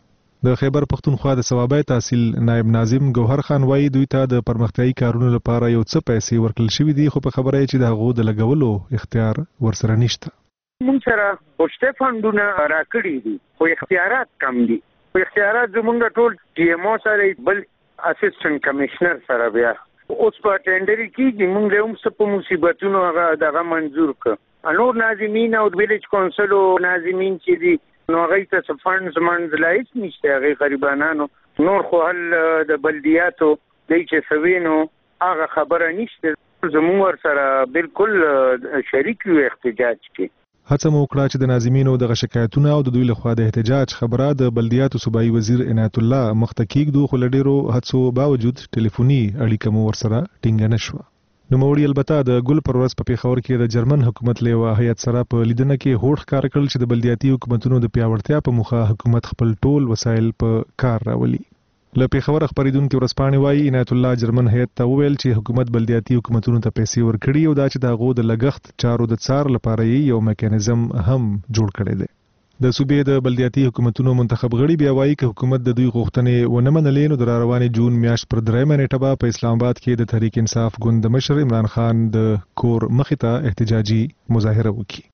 [SPEAKER 26] د خیبر پختونخوا د ثوابای تحصیل نائب ناظم ګوهر خان وایي دوی ته د پرمختیایي کارونو لپاره یو څه پیسې ورکړل شوې دي خو په خبره یې چې د هغو د لګولو اختیار ورسره نشته.
[SPEAKER 2] موږ سره پښته فندونه راکړي دي خو اختیارات کم دي. اختیارات زموږ ټول ټي ایم او سره بل اسسټنټ کمشنر سره بیا اوس په ټینډر کې موږ له هم په مصیبتونو هغه دغه منزور ک انور ناظمین او ویلیج کونسل او ناظمین چې دي نو هغه ته فندز منځلایس نشته هغه غریبانو نور خو هل د بلدیاتو د چې سوینو هغه خبره نشته زموږ سره بالکل شریک یو احتجاج کې.
[SPEAKER 26] هڅه مو وکړه چې د ناظمینو دغه شکایتونه او د دوی لخوا د احتجاج خبره د بلدیاتو صوبایي وزیر عنایت الله مخته کېږدو خو له ډېرو هڅو باوجود ټلیفوني اړیکه مو ورسره ټینګه نه شوه. نوموړي البته د ګل پر ورځ په پیښور کې د جرمن حکومت له یوه هیئت سره په لیدنه کې هوډ ښکاره کړل چې د بلدیاتي حکومتونو د پیاوړتیا په موخه حکومت خپل ټول وسایل په کار راولي. له پیښور خبریدونکي ورځپاڼې وایي عنایت الله جرمن هیئت ته وویل چې حکومت بلدیاتي حکومتونو ته پیسې ورکړي او دا چې د هغو د لګښت چارو د څار لپاره یو میکانیزم هم جوړ کړی دی. د صوبې د بلدیاتي حکومتونو منتخب غړي بیا وایي چې حکومت د دوی غوښتنې ونه منلې نو د راروانې جون میاشت پر 3 نیټه به په اسلام آباد کې د تحریک انصاف ګوند د مشر عمران خان د کور مخې ته احتجاجي مظاهره وکړي.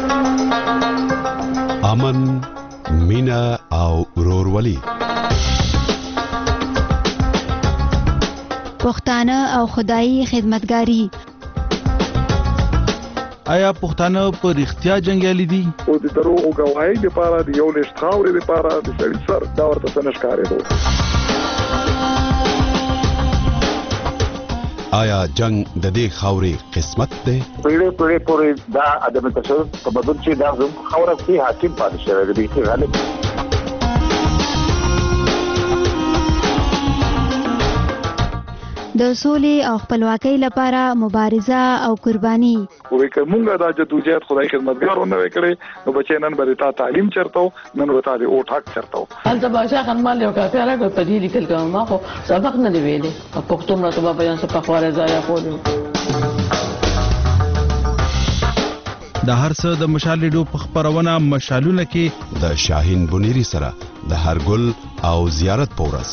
[SPEAKER 4] امن، مینا او ورورولي
[SPEAKER 18] پښتانه او خدایي خدمتګاری.
[SPEAKER 5] آیا پښتانه په رښتیا جنگیالي دي؟
[SPEAKER 3] او د دروغو گواهی لپاره د یو لښت خاورې لپاره د سړي سر دا ورته څه نه ښکارېدو.
[SPEAKER 4] آیا جنگ د دې خاورې قسمت دی؟
[SPEAKER 11] پیړې پورې دا عدم تشدد په بدل چې دا زموږ خاوره کې حاکم پاتې شوی دی چې غالب
[SPEAKER 18] د سولې او خپلواکۍ لپاره مبارزه او قرباني.
[SPEAKER 3] وې که مونږه دا جدوجہد خدای خدمتګار ونه وکړي نو بچي نن به تا تعلیم چرته نن به تا د اوټ حق چرته.
[SPEAKER 7] هلته بادشاہ خان مال یو کافي راغی په دې لیکل کوم ما خو سبق نه دی ویلي پښتو مرتبه بیان څه په خواره ځای خوري.
[SPEAKER 5] د هر څه د مشال لیډو په خبرونه مشالونه کې
[SPEAKER 4] د شاهین بنيري سره د هرګل او زیارت پورس.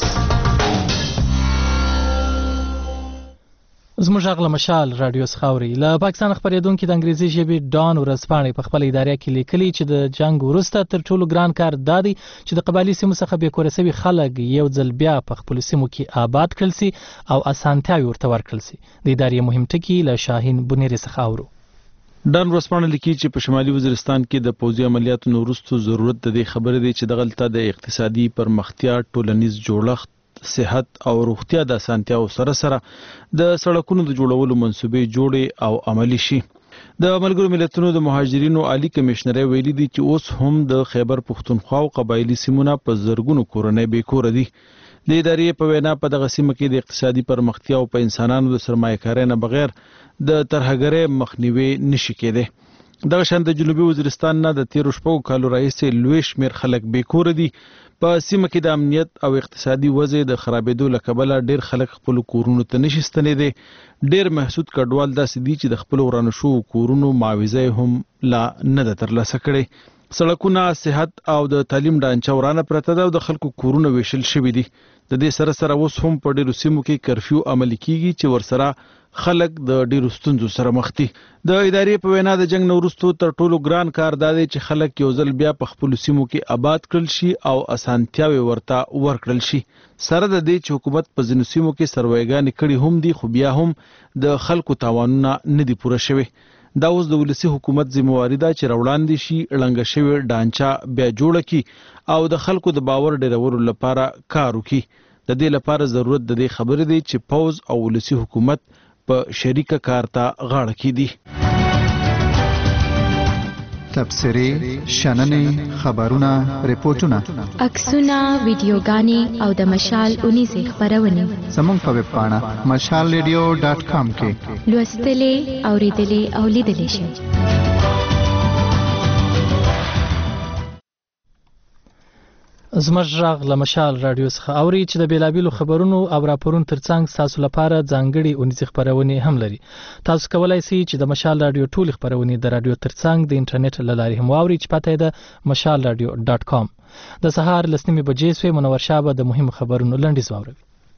[SPEAKER 1] زموږ غږ له مشال رادیو خاوري له پاکستان خبرېدونکو د انګریزي ژبې ډان ورځپاڼې په خپل ادارې کې لیکلي چې د جنگ وروسته تر ټولو ګران کار دادی چې د قبایلي سیمو څخه بې کوره شوي خلک یو ځل بیا په خپل سیمو کې آباد کړل سي او اسانتیاوي ورته ورکړل سي. د ادارې مهم ټکي له شاهین بنيري څخه اورو.
[SPEAKER 5] ډان ورځپاڼه لیکي چې په شمالي وزیرستان کې د پوځي عملیاتو وروسته ضرورت د دې خبرې دی چې دغلته د اقتصادي پرمختیا، ټولنیز جوړښت، صحت او روغتیا د اسانتیاو سره سره د سړکونو د جوړولو منصوبې جوړې او عملی شي. د ملګرو ملتونو د مهاجرینو عالی کمشنر ویلي دي چې اوس هم د خیبر پختونخوا او قبایلی سیمونه په زرګونو کورنۍ بې کور دي. د ادارې په وینا په دغه سیمه کې د اقتصادي پرمختیا او په انسانانو د سرمایه‌کارۍ نه بغیر د ترهګرۍ مخنیوي نشي کېدی. دغه شان د جنوبي وزیرستان نه د 13 کالو راهیسې لوی شمېر خلک بې کور دي. په سیمه کې د امنیت او اقتصادي وضع د خرابېدو له کبله ډېر خلک خپل کورونو ته نشي ستنېدی. ډېر محسود کډوال داسې دي چې د خپل ورانو شوو کورونو معاوضه هم لا نه ده ترلاسه کړې. سړکونه، صحت او د تعلیم ډانچه ورانه پرته ده او د خلکو کورونه ویشل شوي دي. د دې سره سره اوس هم په ډېرو سیمو کې کرفیو عملي کیږي چې ورسره خلک د ډېرو ستونزو سره مخ دي. د ادارې په وینا د جنگ نه وروسته تر ټولو ګران کار دا دی چې خلک یو ځل بیا په خپلو سیمو کې آباد کړل شي او اسانتیاوې ورته ورکړل شي. سره د دې چې حکومت په ځینو سیمو کې سروایګانې کړي هم دي خو بیا هم د خلکو تاوانونه نه دي پوره شوي. دا اوس د ولسي حکومت ذمہواري ده چې راوړاندې شي ړنګه شوې ډانچه بیا جوړه کړي او د خلکو د باور ډیرولو لپاره کار وکړي. د دې لپاره ضرورت د دې خبرې دی چې پوز او ولسي حکومت په شریکه کار ته غاړه کېږدي.
[SPEAKER 17] تبصرې، شننې، خبرونه، ریپورتونه،
[SPEAKER 8] عکسونه، ویډیوګانې او د مشال 19 خبرونه
[SPEAKER 17] زموږ په ویب پاڼه mashalradio.com کې
[SPEAKER 8] لوستلې، اوریدلې او لیدلې شئ.
[SPEAKER 1] زموږ غږ له مشال رادیو څخه اوري چې د بیلابیلو خبرونو او راپورونو ترڅنګ تاسو لپاره ځانګړي اونیزې خبرونه هم لري. تاسو کولای شئ چې د مشال رادیو ټول خبرونه د رادیو ترڅنګ د انټرنیټ له لارې هم واورئ چې پته ده mashalradio.com. د سهار لسنیمه بجې سوی منور شابه د مهم خبرونو لنډیز واوروي.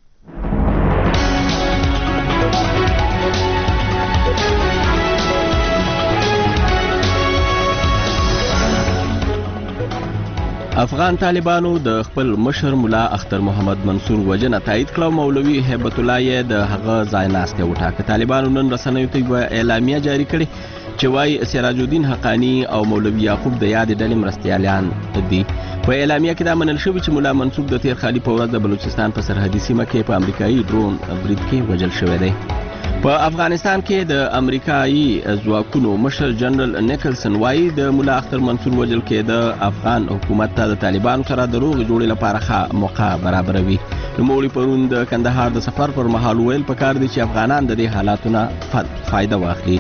[SPEAKER 6] افغان طالبانو د خپل مشر ملا اختر محمد منصور وجنه تایید کړه. مولوي هیبت الله یې د هغه ځای ناسته وټاکه. طالبانو نن رسنیو ته اعلامیه جاری کړې چې وايي سراج الدین حقانی او مولوي یعقوب د یاد ډلې مرستیالیان دي. په اعلامیه کې دا منل شوی چې ملا منصور د تیر خالي په ورځ د بلوچستان په سرحدي سیمه کې په امریکایي ډرون برید کې وژل شوی دی. په افغانستان کې د امریکایي ځواکونو مشر جنرال نیکلسن وايي د ملا اختر منصور وژل کې د افغان حکومت ته د طالبانو سره د روغې جوړې لپاره ښه موقع برابروي. نوموړي پرون د کندهار د سفر پر مهال ویل پکار دي چې افغانان د دې حالاتو نه فایده واخلي.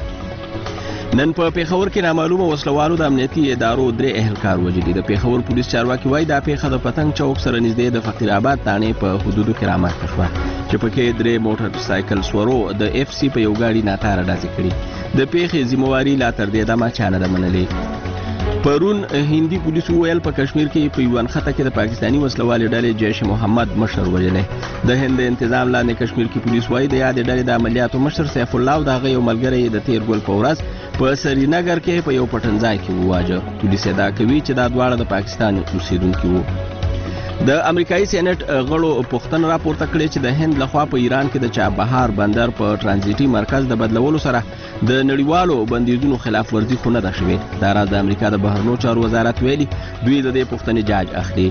[SPEAKER 6] نن په پیښور کې نامعلومه وسلوالو د امنیتي ادارو 3 اهلکار وژلي. د پیښور پولیس چارواکي وایي دا پیښه د پتنګ چوک سره نږدې د فقیر آباد تانې په حدودو کې رامنځته شوه چې پکې 3 موټر سایکل سورو د اف سی په یو ګاډي ناکاره ډزې کړي. د پیښې ذمہواري لا تر دې دمه چا نه ده منلې. پرون هندي پولیسو ویل په کشمیر کې په یو انخته کې د پاکستاني وسلوالې ډلې جیش محمد مشر وژلی. د هند انتظام لاندې کشمیر کې پولیس وایي د یاد ډلې د عملیاتو مشر سیف الله او د هغه یو ملګری د تیر ګل په ورځ په سرینګر کې په یو پټنځای کې وواژه. پولیس ادعا کوي چې دا دواړه د پاکستان اوسیدونکي وو. د امریکایي سېنات غړو پوښتنه راپورته کړې چې د هند لخوا په ایران کې د چابهار بندر په ترانزیټي مرکز د بدلولو سره د نړیوالو بندیزونو خلاف ورزي خو نه ده شوې. دا راز د امریکا د بهرنیو چارو وزارت ویلي دوی د دې پوښتنې جاج اخلي.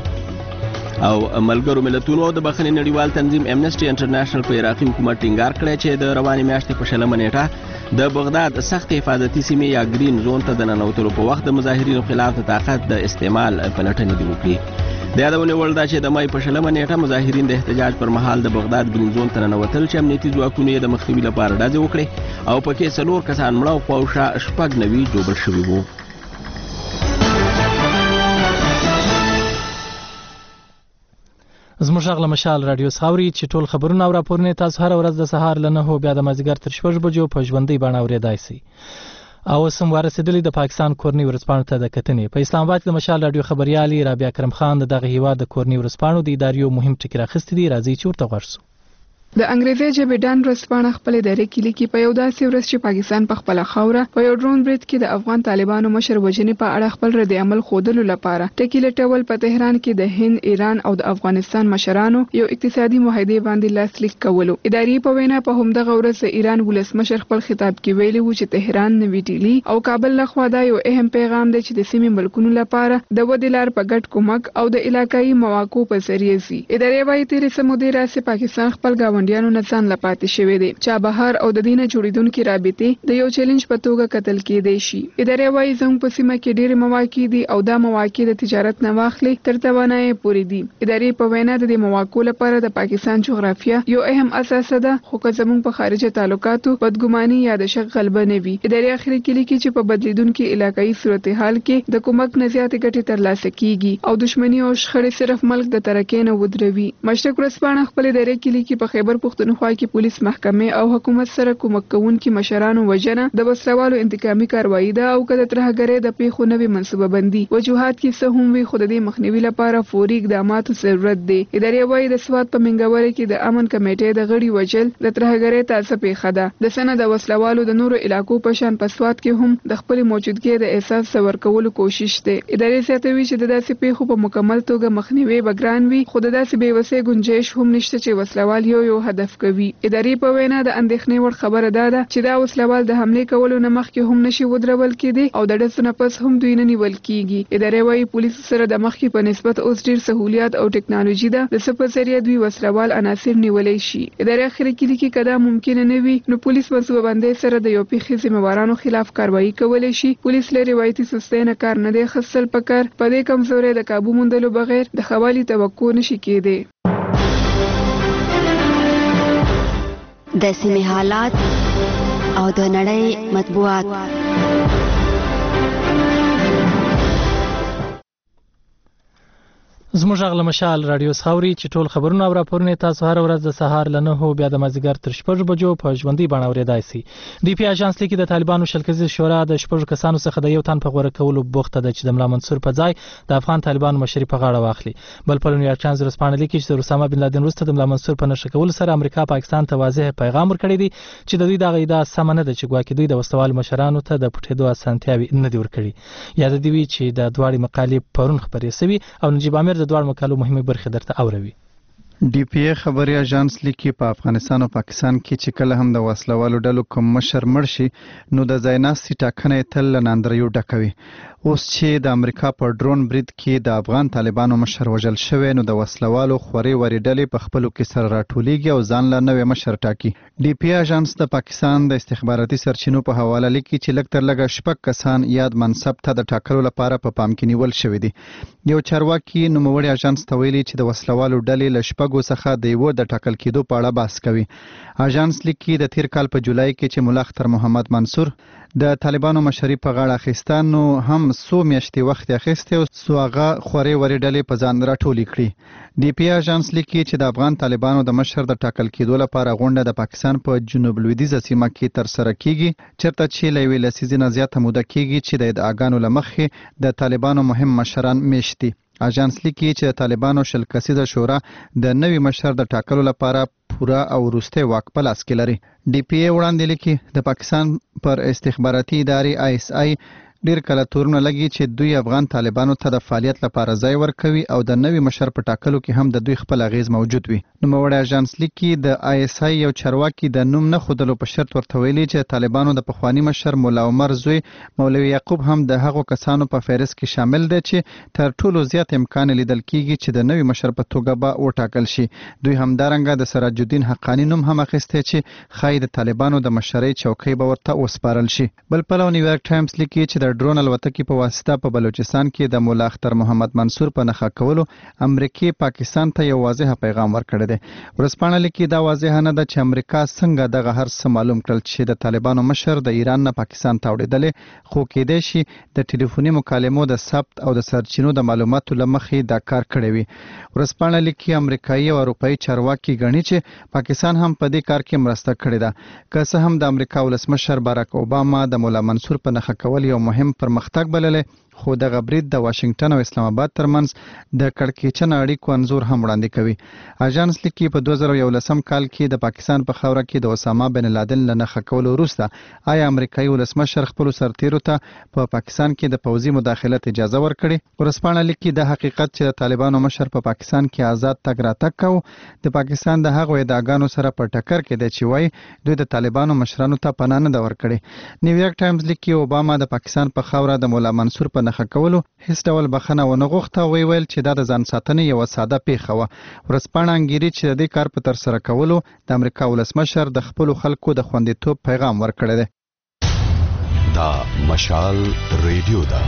[SPEAKER 6] او ملګرو ملتونو د بخښنې نړیوال تنظیم امنیسټي انټرنیشنل په عراقي حکومت ټینګار کړی چې د روانې میاشتې په 20 نیټه د بغداد سخت حفاظتي سیمې یا گرین زون ته د ننوتلو په وخت د مظاهرینو خلاف د طاقت د استعمال پلټنې دی وکړي. د یادونې وړ ده چې د مای په 20 نیټه مظاهرین د احتجاج پر مهال د بغداد گرین زون ته ننوتل چې امنیتي ځواکونو یې د مخنیوي لپاره ډزې وکړې او پکې 4 کسان مړه او خواوشا 9 جوړ شوي وو. زموږ غږ له مشال رادیو څخه چې ټول خبرونه او راپورونه تاسو هر ورځ د سهار له 9 بیا د مازدیګر تر 6 بجو په ژوندۍ بڼه اورېدای شئ. او سم ورسېدلې د پاکستان کورنۍ ورځپاڼو ته د کتنې. په اسلام آباد کې د مشال رادیو خبريالي رابعه کرم خان دغه هیواد د کورنۍ ورځپاڼو د اداریو مهم ټکی راخستې دي. راځي چې ورته ورسو.
[SPEAKER 9] د انګریزي ژبې ډان ورځپاڼه خپل ادارې کې لیکي په یو داسې ورځ چې پاکستان په خپل خاوره په یو ډرون برید کې د افغان طالبانو مشر وژنې په اړه خپل رد عمل ښودلو لپاره ټکی لټول په تهران کې د هند، ایران او د افغانستان مشرانو یو اقتصادي معاهده باندې لاسلیک کولو. ادارې په وینا په همدغه ورځ ایران ولسمشر خپل خطاب کې ویلي و چې تهران، نوی ډیلی او کابل لخوا دا یو اهم پیغام دی چې د سیمې ملکونو لپاره د ودې لار په ګډ کومک او د علاقايي مواقعو په ذریعه سي. ادارې وايي تیرې سمودې راځي پاکستان خپل گاونډیانو نه ځان لپاره شوی دی. چابهار او د دینه جوړیدونکو رابطې د یو چیلنج په توګه قتل کېدای شي. ادارې وايي زموږ په سیمه کې ډېر مواقع دي او دا مواقع د تجارت نه واخلي تر توانایي پورې دي. ادارې په وینا د مواقعو لپاره د پاکستان جغرافیه یو اهم اساس ده، خو که زموږ په خارجه تعلقاتو بدګماني یا د شک غلبه نه وي. ادارې اخري کې لیکي چې په بدلیدونکو علاقايي صورتحال کې د کومک نه زیاتې ګټې ترلاسه کیږي او دښمنی او شخړې صرف ملک د ترکې نه ودروي. مشرق ورځپاڼه خپل ادارې کې لیکي په خیبر پښتونخوا کې پولیس محکمې او حکومت سره کومک کوونکي مشرانو وژنه د وسلوالو انتقامي کاروایی ده او که د ترهګرۍ د پیښو نوې منصوبه بندي وجوهات کې څه هم وي خو د دې مخنیوي لپاره فوري اقداماتو ضرورت دی. ادارې وايي د سواد په منګوري کې د امن کمیټې د غړي وژل د ترهګرۍ تاسو پیښه ده. د سند د وسلوالو د نورو علاقو په شان په سواد کې هم د خپل موجودګۍ د احساس ورکولو کوشش دی. ادارې زیاتوي چې د داسې پیښو په مکمل توګه مخنیوي بګران وي خو د داسې بېوسۍ گنجائش هم نشته چې وسلوال یو هدف کوي. ادارې په وینا د اندېښنې وړ خبره ده چې دا وسلوال د حمله کولو نه مخکې هم نشي ودرول کېدی او د ډزو نه پس هم دوی نه نیول کیږي. ادارې وايي پولیسو سره د مخکې په نسبت اوس ډېر سہولیات او ټکنالوژي ده د څه په ذریعه دوی وسلوال عناصر نیولای شي. ادارې اخري کې لیکي کدا ممکن نه وي نو پولیس منصوبه بندۍ سره د یو پیښې ذمہوارانو خلاف کاروایی کولای شي. پولیس له روایتي سستۍ نه کار نه دی خصل پکار په دې کمزوري د قابو موندلو بغیر د خوالي توقع نشي کېدی.
[SPEAKER 18] د سیمې حالات او د نړۍ مطبوعات.
[SPEAKER 1] زموږ غږ له مشال رادیو خاوري چې ټول خبرونه او راپورونه تاسو هر ورځ د سهار له 9 بیا د مازیګر تر 6 بجو په ژوندۍ بڼه اورېدای شئ. ډي پی اژانس لیکي د طالبانو شلکزي شورا د 6 کسانو څخه د یو تن په غوړه کولو بوخته ده چې د ملا منصور په ځای د افغان طالبانو مشري په غاړه واخلي. بل په نیویارک ټایمز ورسپانه لیکي چې د اسامه بن لادن وروسته د ملا منصور په نشه کولو سره امریکا پاکستان ته واضح پیغام ورکړی دی چې د دوی دغه ادعا سم نه ده چې ګواکې دوی د وسوال مشرانو ته د پټېدو اسانتیاوي نه دی ورکړي. یاد دی وی چې د دواړي مقالې پرون خبرې شوي او نجیب امیر د دواړو مقالو مهمه برخه درته اوروي.
[SPEAKER 17] ډي پی ای خبري اژانس لیکي په افغانستان او پاکستان کې چې کله هم د وسلوالو ډلو کوم مشر مړ شي نو د ځایناستي ټاکنه تل ناندریو ډکوي. اوس چې د امریکا په ډرون برید کې د افغان طالبانو مشر وژل شوی نو د وسلوالو خوري وری ډلې په خپلو کې سره راټولېږي او ځان له نوې مشر ټاکي. ډي پی ای اژانس د پاکستان د استخباراتي سرچینو په حواله لیکي چې لږ تر لږه 6 کسان یاد منصب ته د ټاکلو لپاره په پام کې نیول شوی دي. یو چارواکي نوموړي اژانس ته ویلي چې د وسلوالو ډلې له شپږو څخه د یو د ټاکل کېدو په اړه بحث کوي. اژانس لیکي د تیر کال په جولای کې چې ملا اختر محمد منصور د طالبانو مشري په غاړه اخیستان نو هم څو میاشتې وخت اخیسته او سوغه خوري وری ډلې په ځان راټولې کړې. ډي پی اژانس لیکي چې د افغان طالبانو د مشر د ټاکل کېدو لپاره غونډه د پاکستان په جنوب لویدیځه سیمه کې تر سره کیږي چیرته چې لوي لسیزې نه زیاته موده کیږي چې د ادعاګانو لمخې د طالبانو مهم مشران میشتي. اژانس لیکي چې د طالبانو شل کسیزه شورا د نوي مشر د ټاکلو لپاره پورا او وروستی واک په لاس کې لري. ډي پی ای وړاندې لیکي د پاکستان پر استخباراتي ادارې آی اس آی ډیر کله تورونه لګي چې دوی افغان طالبانو ته د فعالیت لپاره ځای ورکوي او د نوي مشر په ټاکلو کې هم د دوی خپل اغیز موجود وي. نوموړی اژانس لیکي د آی اس آی یو چارواکي د نوم نه خودلو په شرط ورته ویلي چې طالبانو د پخوانی مشر مولا عمر زوی مولوي یعقوب هم د هغو کسانو په فهرست کې شامل دی چې تر ټولو زیات امکان لیدل کیږي چې د نوي مشر په توګه به وټاکل شي. دوی همدارنګه د سراج الدین حقانی نوم هم اخیستی چې ښایي د طالبانو د مشرۍ چوکۍ به ورته وسپارل شي. بل پلو نیویارک ټایمز لیکي چې د ډرون الوتکې په واسطه په بلوچستان کې د مولا اختر محمد منصور په نښه کولو امریکا پاکستان ته یو واضح پیغام ورکړی دی. ورسپانه لیکي دا واضح نه ده چې امریکا څنګه دغه هر څه معلوم کړل چې د طالبانو مشر د ایران نه پاکستان ته وړېدلی خو کېدای شي د ټلیفوني مکالمو د ثبت او د سرچینو د معلوماتو له مخې دا کار کړی وي. ورسپانه لیکي امریکایي او اروپایي چارواکي ګڼي چې پاکستان هم په دې کار کې مرسته کړې ده. که څه هم د امریکا ولسمشر باراک اوباما د مولا منصور په نښه کول یو مهم پرمختګ بللې خو دغه برید د واشنگټن او اسلام آباد ترمنځ د کړکېچن اړیکو انځور هم وړاندې کوي. اژانس لیکي په 2011 کال کې د پاکستان په خاوره کې د اسامه بن لادن له نښه کولو وروسته آیا امریکایي ولسمشر خپلو سرتیرو ته په پاکستان کې د پوځي مداخلت اجازه ورکړي. ورسپانه لیکي د حقیقت چې د طالبانو مشر په پاکستان کې آزاد تګ راتګ کوي د پاکستان د هغو ادعاګانو سره په ټکر کې دی چې وایي دوی د طالبانو مشرانو ته پناه نه ده ورکړې. نیویارک ټایمز لیکي اوباما د پاکستان په خاوره د مولا منصور په نښه کولو هیڅ ډول بخښنه ونه غوښته او ویل چې دا د ځان ساتنې یوه ساده پیښه وه. ورځپاڼه انګیري چې د دې کار په ترسره کولو د امریکا ولسمشر د خپلو خلکو د خوندیتوب پیغام ورکړی دی.
[SPEAKER 4] دا مشال ریډیو ده.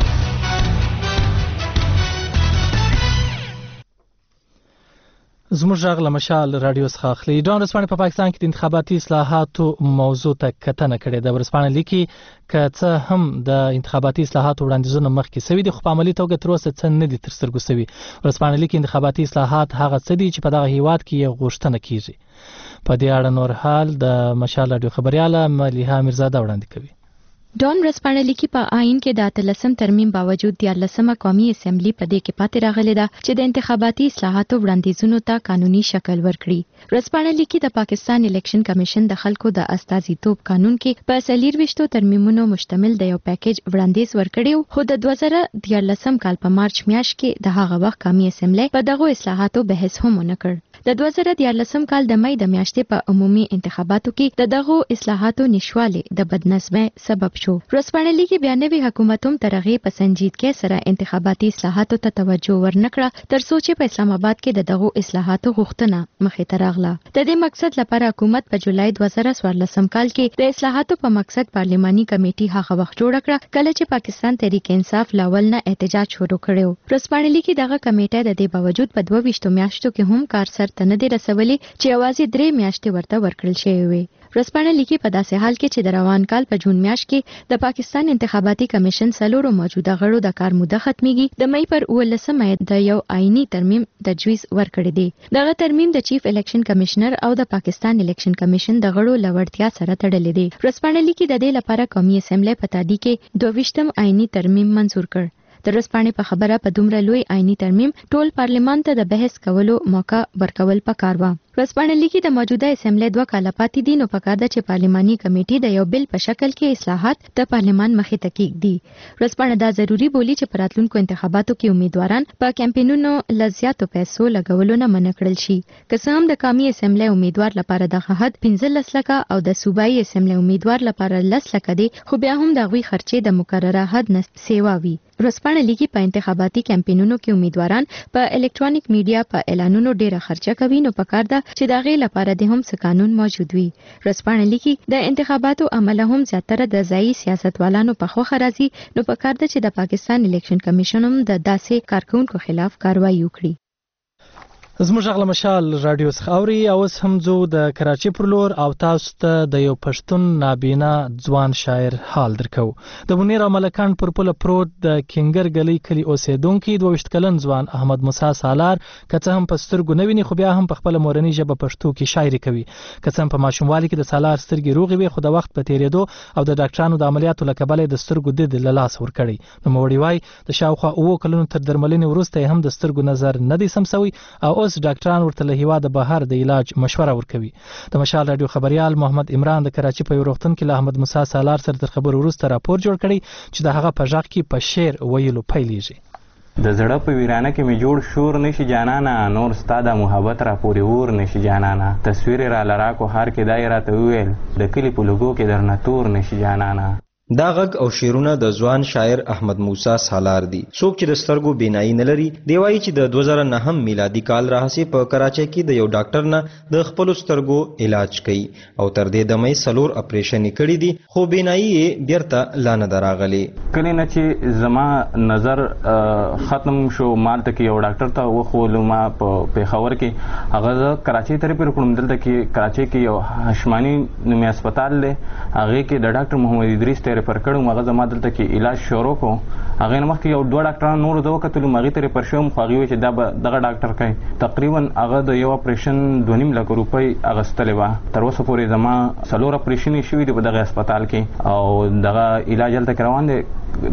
[SPEAKER 1] زموږ غږ له مشال رادیو څخه اخلي. ډان رسپانې په پاکستان کې د انتخاباتي اصلاحاتو موضوع ته کتنه کړې ده. ورسپانه لیکي که څه هم د انتخاباتي اصلاحاتو وړاندیزونه مخکې شوي دي خو په عملي توګه تر اوسه څه نه دي تر سترګو شوي. ورسپانه لیکي انتخاباتي اصلاحات هغه څه دي چې په دغه هیواد کې یې غوښتنه کیږي. په دې اړه نور حال د مشال رادیو خبرياله ملیحه میرزاده وړاندې کوي.
[SPEAKER 8] ډان رسپانه لیکي په آئین کې د 13 ترمیم باوجود د 14 قومي اسمبلی په دې کې پاتې راغلي ده چې د انتخاباتي اصلاحاتو وړاندیزونو ته قانوني شکل ورکړي. رسپانه لیکي د پاکستان الیکشن کمیشن د خلکو د استازیتوب قانون کې په 24 ترمیمونو مشتمل د یو پیکیج وړاندیز ورکړی خو د 2014 کال په مارچ میاشت کې د هغه وخت قومي اسمبلی په دغه اصلاحاتو بحث هم نه کړ. د 2014 کال د مې د میاشتې په عمومي انتخاباتو کې د دغه اصلاحاتو نشواله د بدنظمۍ سبب شو. رسپانه لیکي بیا نوی حکومت هم ترغه په سنجیدګۍ سره انتخاباتي اصلاحاتو ته توجه ورنکړه تر څو چې په اسلام آباد کې د دغه اصلاحاتو غوښتنه مخې ته راغله. د دې مقصد لپاره حکومت په جولای 2014 کال کې د اصلاحاتو په مقصد پارلماني کمیټي هغه وخت جوړ کړه کله چې پاکستان تحریک انصاف لاول نه احتجاج شروع کړو. رسپانه لیکي دغه کمیټه د دې باوجود په 22 میاشتو کې هم کار سر ته نه دی رسولي چې یوازې 3 میاشتې ورته ورکړل شوې وي. ورځپاڼه لیکي په داسې حال کې چې د روان کال په جون میاشت کې د پاکستان انتخاباتي کمیشن څلورو موجوده غړو د کار موده ختميږي، د مې پر 18 د یو آئینی ترمیم تجویز ورکړی دی. دغه ترمیم د چیف الیکشن کمشنر او د پاکستان الیکشن کمیشن د غړو لوړتیا سره تړلی دی. ورځپاڼه لیکي د دې لپاره قومي اسمبلی په تادیه کې 22 آئینی ترمیم منزور کړ. د ورځپاڼې په خبره په دومره لوی آئینی ترمیم ټول پارلیمان ته د بحث کولو موقع ورکول پکار و. ورځپاڼه لیکي د موجوده اسمبلی 2 کاله پاتې دي، نو پکار ده چې پارلیماني کمیټې د یو بل په شکل کې اصلاحات د پارلیمان مخې ته کېږدي. ورځپاڼه دا ضروری بولی چې په راتلونکو انتخاباتو کې امیدواران په کمپینونو لزیاتو پیسو لګولو نه منع کړل شي. که څه هم د قومي اسمبلی امیدوار لپاره د حد 15 لکه او د صوبایي اسمبلی امیدوار لپاره 10 لکه دي، خو بیا هم د غوي خرچې د مقرره حد نه سیوا وي. ورځپاڼه لیکي په انتخاباتي کمپینونو کې امیدواران په الکترونیک میډیا په اعلانونو ډیره خرچه کوي، نو پکار ده چې دا غي لپاره د هم څه قانون موجود وي. ورځپاڼه لیکي د انتخاباتو عمل هم زیاتره د ځایي سیاستوالانو په خوخه راځي، نو پکار ده چې د پاکستان الیکشن کمیشن هم د داسې کارکونکو خلاف کاروایی وکړي.
[SPEAKER 1] زموږ غل مشال رادیو څخاوري او اوس هم زو د کراچي پر لور او تاسو ته د یو پښتون نابینا ځوان شاعر حال درکو. د منیر ملکان پر پله پروت د کینګر گلی کلی اوسیدونکو 22 کلن ځوان احمد موسی سالار کڅه هم پسترګو نویني خو بیا هم په خپل مورنۍ ژبه پښتو کې شاعري کوي. کڅه هم په ماشوموالي کې د سالار سترګې روغې وي، خو د وخت په تیریدو او د ډاکټرانو د عملیاتو لکبلې د سترګو د لاس ور کړی. نو موړی وای د شاوخوا 9 کلونو تر درملنې وروسته هم د سترګو نظر نه دی سمسوي او اوس ډاکټران ورته له هیواد بهر د علاج مشوره ورکوي. د مشال رادیو خبريال محمد عمران د کراچي په روغتون کې له احمد موسی سالار سره تر خبرو وروسته راپور جوړ کړی چې د هغه په ژغ کې په شعر ویلو پیلېږي.
[SPEAKER 10] د زړه په ویرانه کې می جوړ شور نشي جانانا، نور ستا د محبت را پورې ور نشي جانانا، تصویر را لرا کو هر کې دایره ته ویل د کلی په لوګو کې درنه تور نشي جانانا.
[SPEAKER 12] دا غږ او شعرونه د ځوان شاعر احمد موسی سالار دی. څوک چې د سترګو بینایی نه لري دی وایي چې د 2009 میلادي کال راهسي په کراچۍ کې د یو ډاکټر نه د خپل سترګو علاج کوي او تر دې دمه 4 اپریشن کړي دي، خو بینایی یې بیرته لا نه دراغلي.
[SPEAKER 10] کله نه چې زما نظر ختم شو مال ته کې یو ډاکټر ته وخولو ما په پیښور کې هغه کراچۍ ته پر کوم دلته کې کراچۍ کې یو هشمانی نومي هسپتال دی، هغه کې د ډاکټر محمد ادریس پر کړو مغه زما دلته کې علاج شروع کو. هغه نه مخکې یو 2 ډاکټرانو نور دوه کتلو مغه ترې پر شوم، خو هغه چې دغه ډاکټر کوي تقریبا هغه د یو اپریشن 2.5 لک روپۍ اغستلې و. تر اوسه پورې زما 4 اپریشن شوي دي په دغه هسپتال کې او دغه علاج هلته روان دی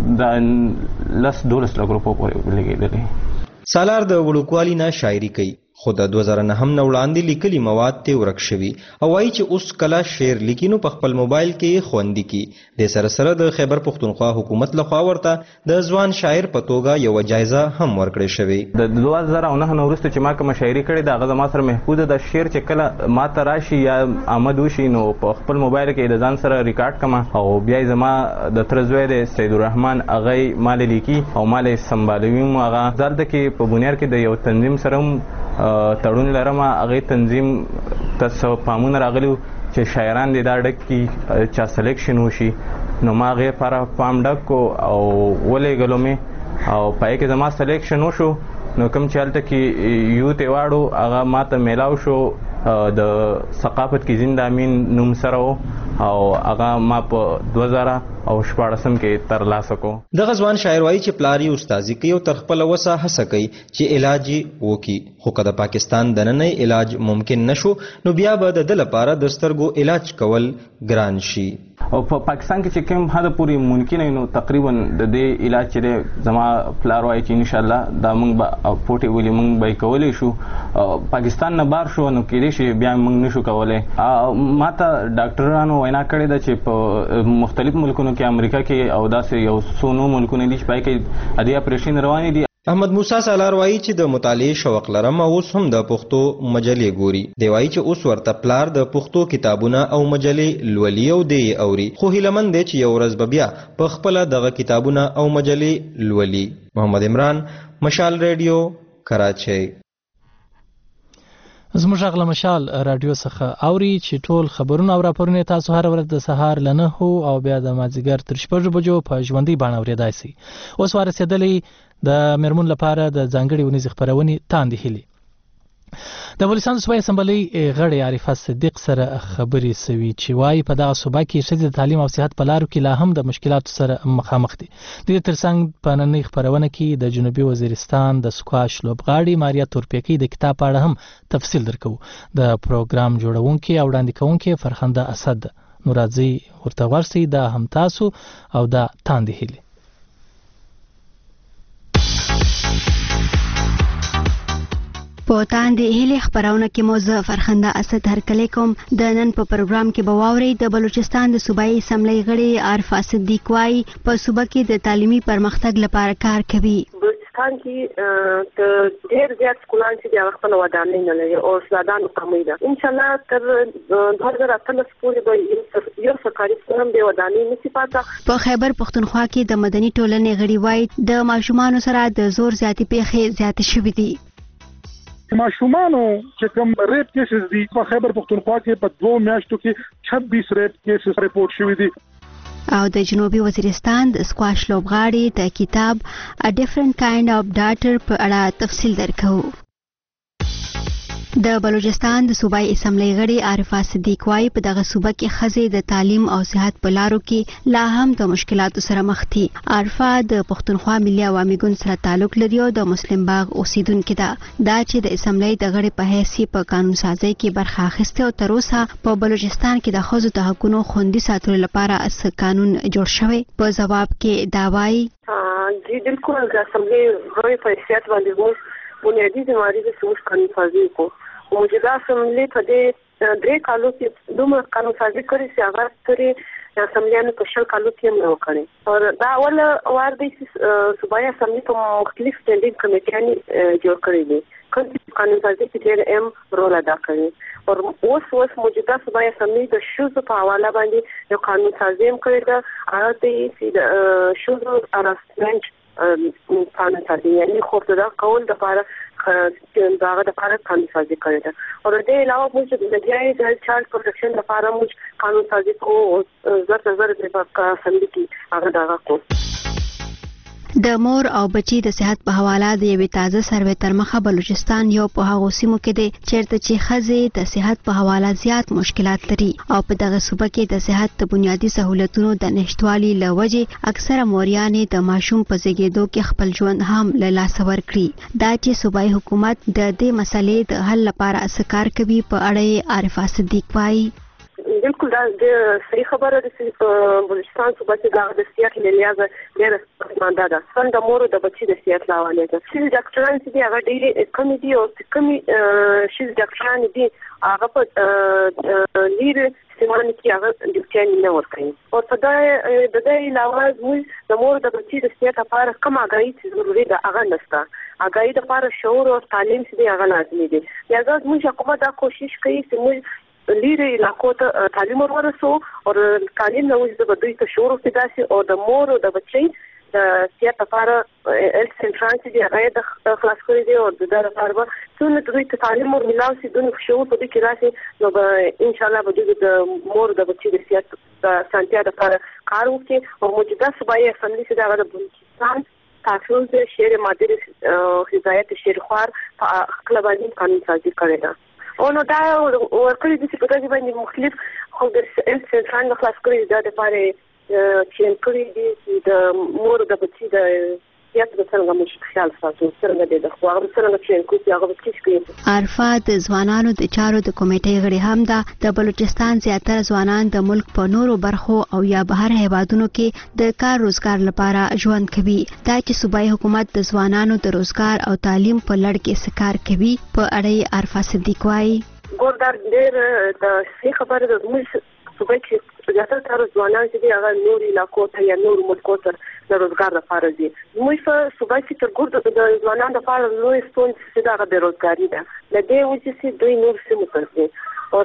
[SPEAKER 10] د 10-12 لک روپو پورې لګېدلی.
[SPEAKER 12] سالار د وړوکوالي نه شاعري کوي، خو د 2009 نه وړاندې لیکلي مواد ته ورک شوي او وایي چې اوس کله شعر لیکي نو په خپل موبایل کې خوندي کی. د سره سره د خیبر پښتونخوا حکومت لخوا ورته د ځوان شاعر په توګه یو جایزه هم ورکړې شوې.
[SPEAKER 10] د 2009 نه وروسته چې ما کوم شاعري کړې ده هغه ما سره محفوظه ده. شعر چې کله ما ته راشي یا آمد وشي نو په خپل موبایل کې د ځان سره ریکارډ کما او بیا زما د ترزوی د سید الرحمن هغه مال لیکي او مال سمبالوي. هغه ځل کې په بنیار کې د یو تنظیم سره تړون لرم، هغه تنظیم تاسو پامون راغلو چې شاعران دې دا ډک کی چا سلیکشن وشي، نو ما هغه پر پام ډک او ولې غلو می او پای کې زما سلیکشن وشو. نو کوم چالت کې یو ته واړو هغه ماته میلاو شو د ثقافت کې زنده امین نوم سره او هغه ما په 2014 کې تر لاسه کو.
[SPEAKER 12] د غزوان شاعر وایي چې پلاری استادي کوي او تر خپل وسه هڅه کوي چې علاج وکي، خو کله پاکستان د نن علاج ممکن نشو نو بیا به د لپاره د سترګو علاج کول ګران شي.
[SPEAKER 10] او په پاکستان کې چې کوم حد پوری ممکن نو تقریبا د دې علاج چې زما پلار وایي چې ان شاء الله دا موږ به پورټي ولې موږ به کولای شو. پاکستان نه بار شو نو کې شي بیا موږ نشو کولای. ماته ډاکټرانو وینا کړې ده چې په مختلف ملکونو کې امریکا کې او داسې یو څو نو ملکونه دي چې پای کې ادي اپریشن روان دي.
[SPEAKER 12] احمد موسی سالار وایي چې د مطالعې شوق لرم او اوس هم د پښتو مجلې ګوري. دی وایي چې اوس ورته پلار د پښتو کتابونه او مجلې لولي او دی اوري، خو هیلمن دی چې یو ورځ به بیا په خپل دغه کتابونه او مجلې لولي. محمد عمران، مشال رادیو، کراچۍ.
[SPEAKER 1] زموږ غل مشال رادیو څخه اوري چې ټول خبرونه او راپورونه تاسو هر ورځ د سهار ل 9 او بیا د مازیګر تر 6 بجو په ژوندۍ باندې اورېدای شي. اوس ورسېدلې د مرمون لپاره د ځانګړي ونیز خبرونه تاندې هلي. د افغانستان صوبایي اسمبلی غړي عارفه صدیق سره خبرې سوي چې وايي په دغه صوبه کې ښځې د تعلیم او صحت په لارو کې لا هم د مشکلاتو سره مخامخ دي. د دې ترڅنګ په نننۍ خپرونه کې د جنوبي وزیرستان د سکواش لوبغاړي ماریا تورپیکۍ د کتاب په اړه هم تفصیل درکو. د پروګرام جوړونکي او وړاندې کوونکي فرخنده اسد نو راځي ورته ورسئ دا هم تاسو او دا تاندې هیلې.
[SPEAKER 18] په تاندې هیلې خبرونه کې مو زه فرخنده اسد هرکلی کوم. د نن په پروګرام کې به واورئ د بلوچستان د صوبایي اسمبلی غړي عارفه صدیق وايي په صوبه کې د تعلیمي پرمختګ لپاره کار کوي.
[SPEAKER 13] بلوچستان کې د ډېر زیات سکولان چې د خپل ودانۍ نه لري او استادانو کمی ده. ان شاء الله تر 2018 پورې به یو سرکاري سکول هم د ودانۍ نشي پاتې.
[SPEAKER 18] په خیبر پښتونخوا کې د مدني ټولنې غړي وايي د ماشومانو سره د زور زیاتې پیښې زیاتې شوې دي.
[SPEAKER 14] ماشومانو چې کوم ریپ کیسز دي په خیبر پښتونخوا کې په 2 میاشتو کې 26 ریپ کیسز ریپورت شوي دي.
[SPEAKER 18] او د جنوبي وزیرستان د سکواش لوبغاړي د کتاب A Different Kind of Daughter په اړه تفصیل درکو. د بلوچستان د صوبایي اسمبلی غړي عارفه صدیق وايي په دغه صوبه کې ښځې د تعلیم او صحت په لارو کې لا هم د مشکلاتو سره مخ دي. عارفه د پښتونخوا ملي عوامي ګوند سره تعلق لري او د مسلم باغ اوسیدونکې ده. دا چې د اسمبلی د غړي په حیث په قانون سازي کې برخه اخیسته او تر اوسه په بلوچستان کې د ښځو د حقوقو خوندي ساتلو لپاره اس قانون جوړ شوی. په جواب کې دا وايي
[SPEAKER 13] جی بالکل د اسمبلی غړي په حیثیت باندې موږ بنیادی ذمہواری د سموش قانون سازي کو موجوده اسمبلی په دې 3 کالو کې دومره قانون سازي کړې چې هغه ترې اسمبلیانو په 10 کالو کې هم وکړي. او دا اول وار د صوبایي اسمبلی په مختلف سټینډینګ کمیټیانو جوړ کړی دي کوم قانون سازي کې ډېر اهم رول ادا کوي. او اوس موجوده صوبایي اسمبلی د شوزو په حواله باندې یو قانون سازي هم کړی ده. هغه د شوزو هراسمنټ قانون سازي یعنی خوددا کول د لپاره داغه د لپاره قانون سازي کړی ده. او د دې علاوه موږ د جایز چایلډ پروټیکشن لپاره موږ قانون سازي کوو زر د اسمبلی کې هغه داغه کوو.
[SPEAKER 18] د مور او بچي د صحت په حواله د یوې تازه سروې تر مخه بلوچستان یو په هغو سیمو کې دی چیرته چې ښځې د صحت په حواله زیات مشکلات لري او په دغه صوبه کې د صحت د بنیادي سہولتونو د نشټوالي له وجې اکثره موریانې د ماشوم په زیږېدو کې خپل ژوند هم له لاسه ورکړي. دا چې صوبایي حکومت د دې مسلې د حل لپاره څه کار کوي په اړه یې عارفه صدیق وايي.
[SPEAKER 13] بالکل دا د صحیح خبره ده چې بلوچستان صوبه کې دا د صحت له لحاظه ډېره مانده ده. څنګه د مور او د بچي د صحت له حوالې ده چې ډاکټران چې دي هغه ډېرې کمې دي او کمې چې ډاکټران دي هغه په لرې سیمانو کې هغه ډیوټي نه ورکوي. او په د دې علاوه موږ د مور او د بچي د صحت لپاره کوم اګایي چې ضروري ده هغه نشته. اګایي د لپاره شعور او تعلیم چې هغه لازمي دي. یا موږ حکومت دا کوشش کوي چې موږ لیرې علاقو ته تعلیم ورسو او تعلیم نو د دوی ته شعور پیدا شي او د مور او د بچي د صحت لپاره هیلث سنټران چې هغه د خلاص کړی دی او د دا لپاره څنګه دوی ته تعلیم ورملاو شي د شعور په دې کې راشي نو ان شاء الله به د مور او د بچي د صحت سانتیا لپاره کار وکړي. او موجوده صوبایي اسمبلی چې د بلوچستان تاسو د شهر مادر هدایت شهرخوار په خپل باندې قانون سازي کړی ده. او نو دا ورکړي دي چې په دغه باندې مختلف خو د سنټرال د خلاص کړي د لپاره چې کړي دي چې د مور د بچي د یا د څنګه مش خیال ساتو څنګه د خو هغه څنګه چې کوم هغه بچی کوي.
[SPEAKER 18] عارفه د ځوانانو د چارو د کمیټې غړي هم ده. د بلوچستان زیاتره ځوانان د ملک په نورو برخو او یا بهر هیوادونو کې د کار روزګار لپاره ژوند کوي. دا چې صوبایي حکومت د ځوانانو د روزګار او تعلیم په لړ کې سکار کوي په اړه عارفه صدیق وايي.
[SPEAKER 13] ګوردار ډېر د څه خبره د موږ صوبایي کې زیاتره ځوانان چې هغه نور علاقو ته یا نور ملکو ته د روزګار لپاره دي. موږ په صوبایي کې تر ګورد د ځوانانو لپاره لوی ستونزه چې دا د روزګاری ده. د دې وجې چې دوی نور سیمو ته ځي او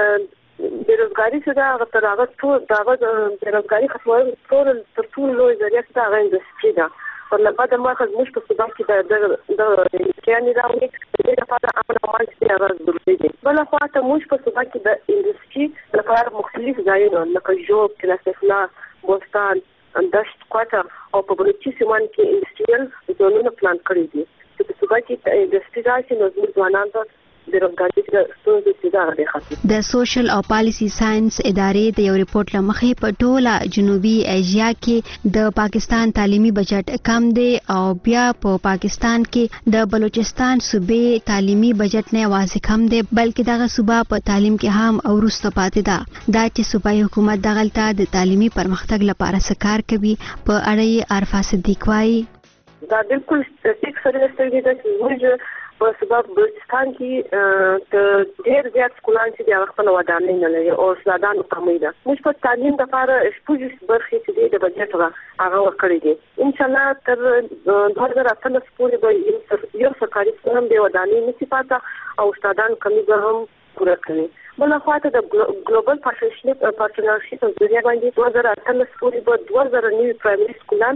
[SPEAKER 13] د بیروزګاری چې دا تر هغه ټول دا د بیروزګاری ختمول تر ټولو لوی ذریعہ چې دا انډستری ده. په لبا ما خو موږ په صوبایي کې د امکاني راوړي د لپاره امر عمل چې هغه ضروري دي. بل خو ته موږ په صوبایي کې د انډستری لپاره مختلف ځایونه لکه جوب کلاسفلا بوستان دشت کوټه او په بلوچي سیمان کې انډستریال زونونه پلان کړی دي چې په صوبایي کې انډستری راشي نو ځوانان ته بیروزګاري د ستونزې څخه د خاطر
[SPEAKER 18] د سوشل او پالیسی ساينس ادارې د یو ریپورت لمخې په ټوله جنوبي ایشیا کې د پاکستان تعلیمي بجټ کم دی او بیا په پاکستان کې د بلوچستان صوبې تعلیمي بجټ نه واضح کم دی بلکې دغه صوبه په تعلیم کې هم وروسته پاتې ده دا چې صوبایي حکومت دغلته د تعلیمي پرمختګ لپاره څه کار کوي په اړه یې عرفه صدیق وایي
[SPEAKER 13] دا بالکل ټیک سره ستګي د موږ په سبب بلوچستان کې د ډېر زیات سکولان چې د خپل ودانۍ نه لري او سلادان کمې ده موږ په تعلیم لپاره شپږ برخې چې د بجټ هغه ورکړي دي ان شاء الله تر 2018 پورې به یو سرکاري سکول د ودانۍ نشي پاته او استادان کمې به هم پوره کړي بل خواته د ګلوبل پارټنرشپ په ذریعہ باندې 2018 پورې به 2000 نوي پرایمري سکولان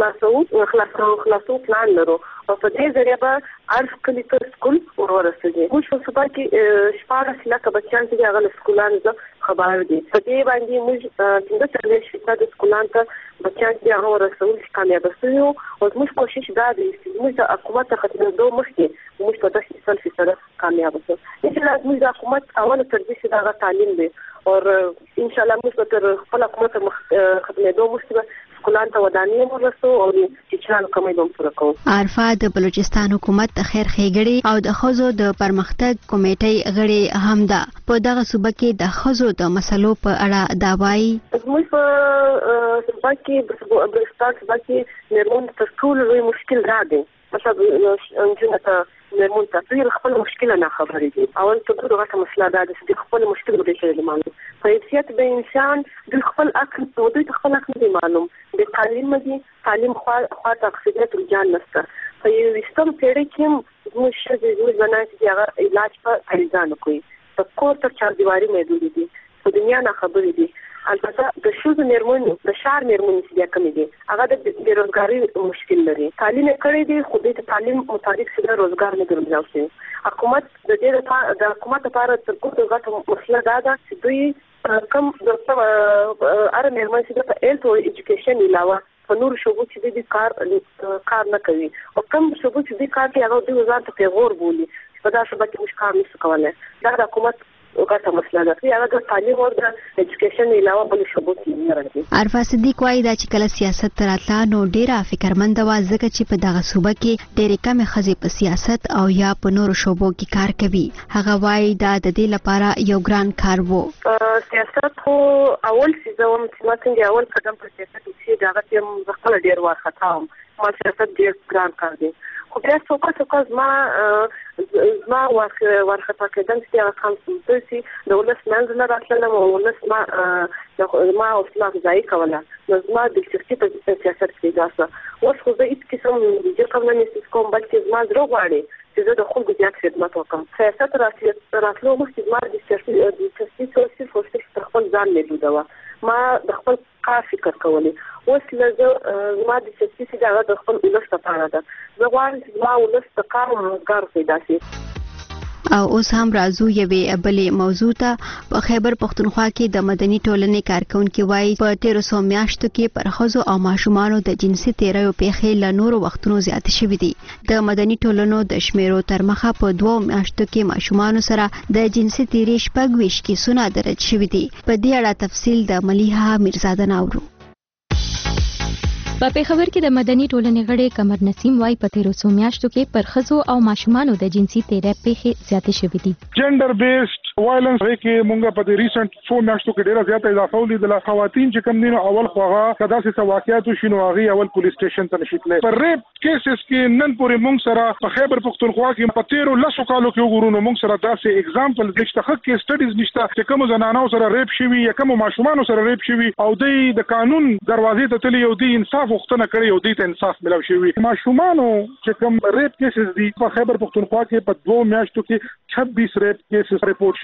[SPEAKER 13] خلاصو پلان لرو او په دې ذریعہ به ارف کلی ته سکول ورسېږي موږ په صبح کې 14 لک بچیان چې هغه سکولان خبر دي په دې باندې موږ څنګه چې د سکولان ته بچیان چې هغه ورسول کامیاب شوو او موږ کوشش دا دی چې موږ د حکومت څخه د دوه مخکې موږ په 10% سره کامیاب شو چې موږ د حکومت اوله ترجیح دا تعلیم دی او ان شاء الله موږ تر خپل حکومت ختمېدو مخکې سکولان ته ودانۍ ورسو او چې چانه کومې دوم پوره کوو
[SPEAKER 18] عرفه د بلوچستان حکومت د خیر ښېګړې او د ښځو د پرمختګ کمیټې غړي هم ده په دغه صوبه کې د ښځو د مسلو په اړه دا وایي
[SPEAKER 13] موږ په صوبه کې بلوچستان صوبه کې میرمن تر ټولو لوی مشکل را دی مثلا انجونه ته میرمن ته خپل مشکل نه خبرې دي اول ته دغه مسله ده چې خپل مشکل به شي معلوم په حیثیت د انسان د خپل عقل په دوی خپل عقل دی معلوم د تعلیم خوا تخصیصات رجال نشته په یو وستم پیړۍ کې موږ شې بنای چې هغه علاج په اړیزان کوي په کور تر چار دیواري محدود دي په دنیا نه خبرې دي البته د شوز میرمنو د شهر میرمنو چې کمی دي هغه د بیروزګاری مشکل لري تعلیم کړي دي خو د تعلیم مطابق څنګه روزګار نه ګرځاوي حکومت د دې د حکومت لپاره تر کومه غټه مسله ده چې دوی کم د ار میرمن چې د هیلث او ایجوکیشن علاوه په نور شوبو چې د کار نه کوي او کم شوبو چې د کار کې هغه د وزارت پیغور بولی په دا شوبه کې مشکل نشي کولای دا د حکومت وګټه مسله ده چې هغه د تعلیم او د ایجوکیشن علاوه بل شوبو کې نه راځي
[SPEAKER 18] عرفه صدیق وايي دا چې کله سیاست تراتلا نو ډیره فکرمند و ځکه چې په دغه صوبه کې ډېرې کمې ښځې په سیاست او یا په نورو شوبو کې کار کوي هغه وايي دا د دې لپاره یو ګران کار وو
[SPEAKER 13] سیاست خو اول سیزوم چې څنګه اول قدم په سیاست کې دا غوښتم خپل ډیر وارخطاوم ما سیاست ډیر ګران کار دی خو بیا څوک زما ورخطا کېدم چې هغه کم سي د ولس منځ نه راتلم او ولس ما اصلاح ځای کوله نو زما د دلچسپي په سیاست کې داسه اوس خو زه هیڅ قسم د کوم نه نسیس کوم بلکې زما زړه غواړي چې زه د خلکو زیات خدمت وکړم سیاست راتلو مخکې زما د دلچسپي څه خپل ځان محدوده وه ما د خپل کار فکر کولی اوس زما د دلچسپي چې هغه د خپل ولس لپاره ده زه غواړم چې زما ولس د کار او روزګار پیدا شي
[SPEAKER 18] او اوس هم راځو یوې بلې موضوع ته په خیبر پښتونخوا کې د مدني ټولنې کارکونکي وایي په 1300 میاشتو کې پر ښځو او ماشومانو د جنسي تیریو پیښې له نورو وختونو زیاتې شوې دي د مدني ټولنو د شمیرو تر مخه په 2 میاشتو کې ماشومانو سره د جنسي تیری 26 کیسونه درج شوي دي په دې اړه تفصیل د ملیحه میرزاده ناورو
[SPEAKER 8] په پیښور کې د مدني ټولنې غړي قمر نسیم وايي په 1300 میاشتو کې پر ښځو او ماشومانو د جنسي تیری پیښې زیاتې شوې دي
[SPEAKER 14] جندر بیسډ وایلنس کې مونږه په ریسنت 4 میاشتو کې ډیره زیاته اضافه ولیدل خواتین چې کم دینو اول خوغه کدا سه واقعیت شنو هغه اول پولیس سټیشن ته نشیتله پر ریپ کیسز کې نن پورې مونږ سره په خیبر پښتونخوا کې په 13 لسو کالو کې وګورو مونږ سره داسې اگزامپل د تحقیق کې سټډیز نشته چې کوم زنانو سره ریپ شوی یا کوم ماشومان سره ریپ شوی او د قانون دروازې ته تللی او د انصاف وختونه کړی او د انصاف ملو شوی ماشومانو چې کوم ریپ کیسز دي په خیبر پښتونخوا کې په 2 میاشتو کې 26 ریپ کیسز ریپورت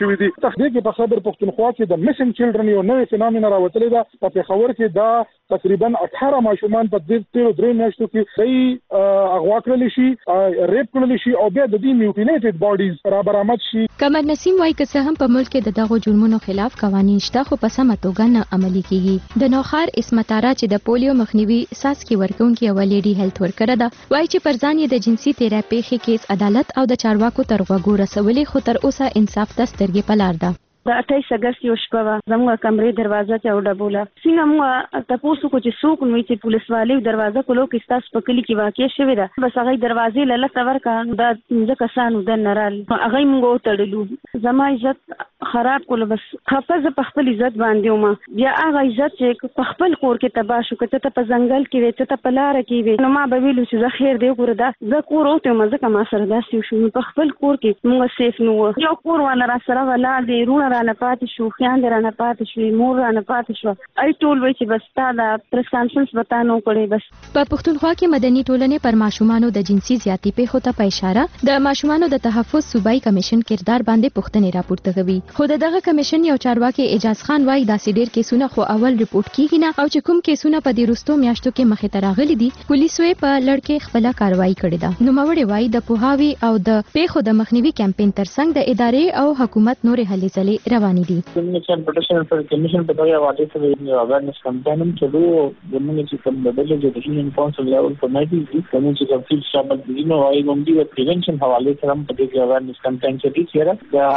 [SPEAKER 14] شوې دي. تصدیق په خبر پښتونخوا کې د میسنګ چلډرن یو نوې فینومینا راوتلې ده. په پېښور کې دا تقریبا 18 ماشومان په دې 3 میاشتو کې صحیح اغوا کړل شي، ریپ کړل شي او بیا د دې میوټیلیټډ باډیز برآمد شي.
[SPEAKER 8] قمر نسیم وايي که څه هم په ملک کې د دغو جرمونو خلاف قوانین شته خو په سمه توګه نه عملي کیږي. د نوخار اسمتاره چې د پولیو مخنیوي ساسکي ورکونکي یو لیډي هیلث ورکر ده وايي چې پر ځان یې د جنسي تیری پیښې کیس عدالت او د چارواکو تر غوږو رسولې خو تر اوسه انصاف ته سترګې په لار ده.
[SPEAKER 15] د 28 اگست یو شپه وه زموږ کمرې دروازه چا وډبوله. څنګه موږ تاسو کو چې څوک نو چې پولیس والي دروازه کولو کې تاسو په کلی کې واقع شوی ده. بس هغه دروازې لاله تور کا دا څنګه کسانو د نرال هغه موږ تړلو. زما عزت خراب کول بس حافظ په خپل عزت باندې ومه. بیا هغه عزت چې په خپل کور کې تباہ شو کته ته په ځنګل کې وې ته په لار کې وې نو ما به ویلو چې زه خیر دی ګوره دا زه کور اوته مزه کما سره داسې شو په خپل کور کې موږ سیف نو یو کور والا را سره ولا دی رونه را نه پاتې شو خیان را نه پاتې شو مور را نه پاتې شو. ای ټول وای چې بس تا دا پریس کانفرنس وتانو کړي. بس
[SPEAKER 8] په پښتونخوا کې مدني ټولنې پر ماشومانو د جنسي زیاتی پیښو ته په اشاره د ماشومانو د تحفظ صوبایي کمیشن کردار باندې پوښتنې راپورته کوي. خو دغه کمیشن یو چارواکي اعجاز خان وايي داسې ډیر کیسونه خو اول ریپورت کیږي نه او چې کوم کیسونه په دې وروستو میاشتو کې مخې ته راغلي دي پولیسو یې په لړ خپل کاروایی کړې ده. نوموړی وايي د پوهاوي او د پیښو د مخنیوي کمپاین ترڅنګ د ادارې او حکومت نورې هلې ځلې روانې دي.
[SPEAKER 16] کمیشن پټیشن کمیشن په دغه واده سره یو اویرنس کمپاین هم چلو زموږ چې کوم د بل ایجوکیشن کونسل لیول کمیټي دي کوم چې کوم فیلډ شامل دي نو وايي کوم دي پریونشن حواله سره هم په دې اویرنس کمپاین کې دي چې دا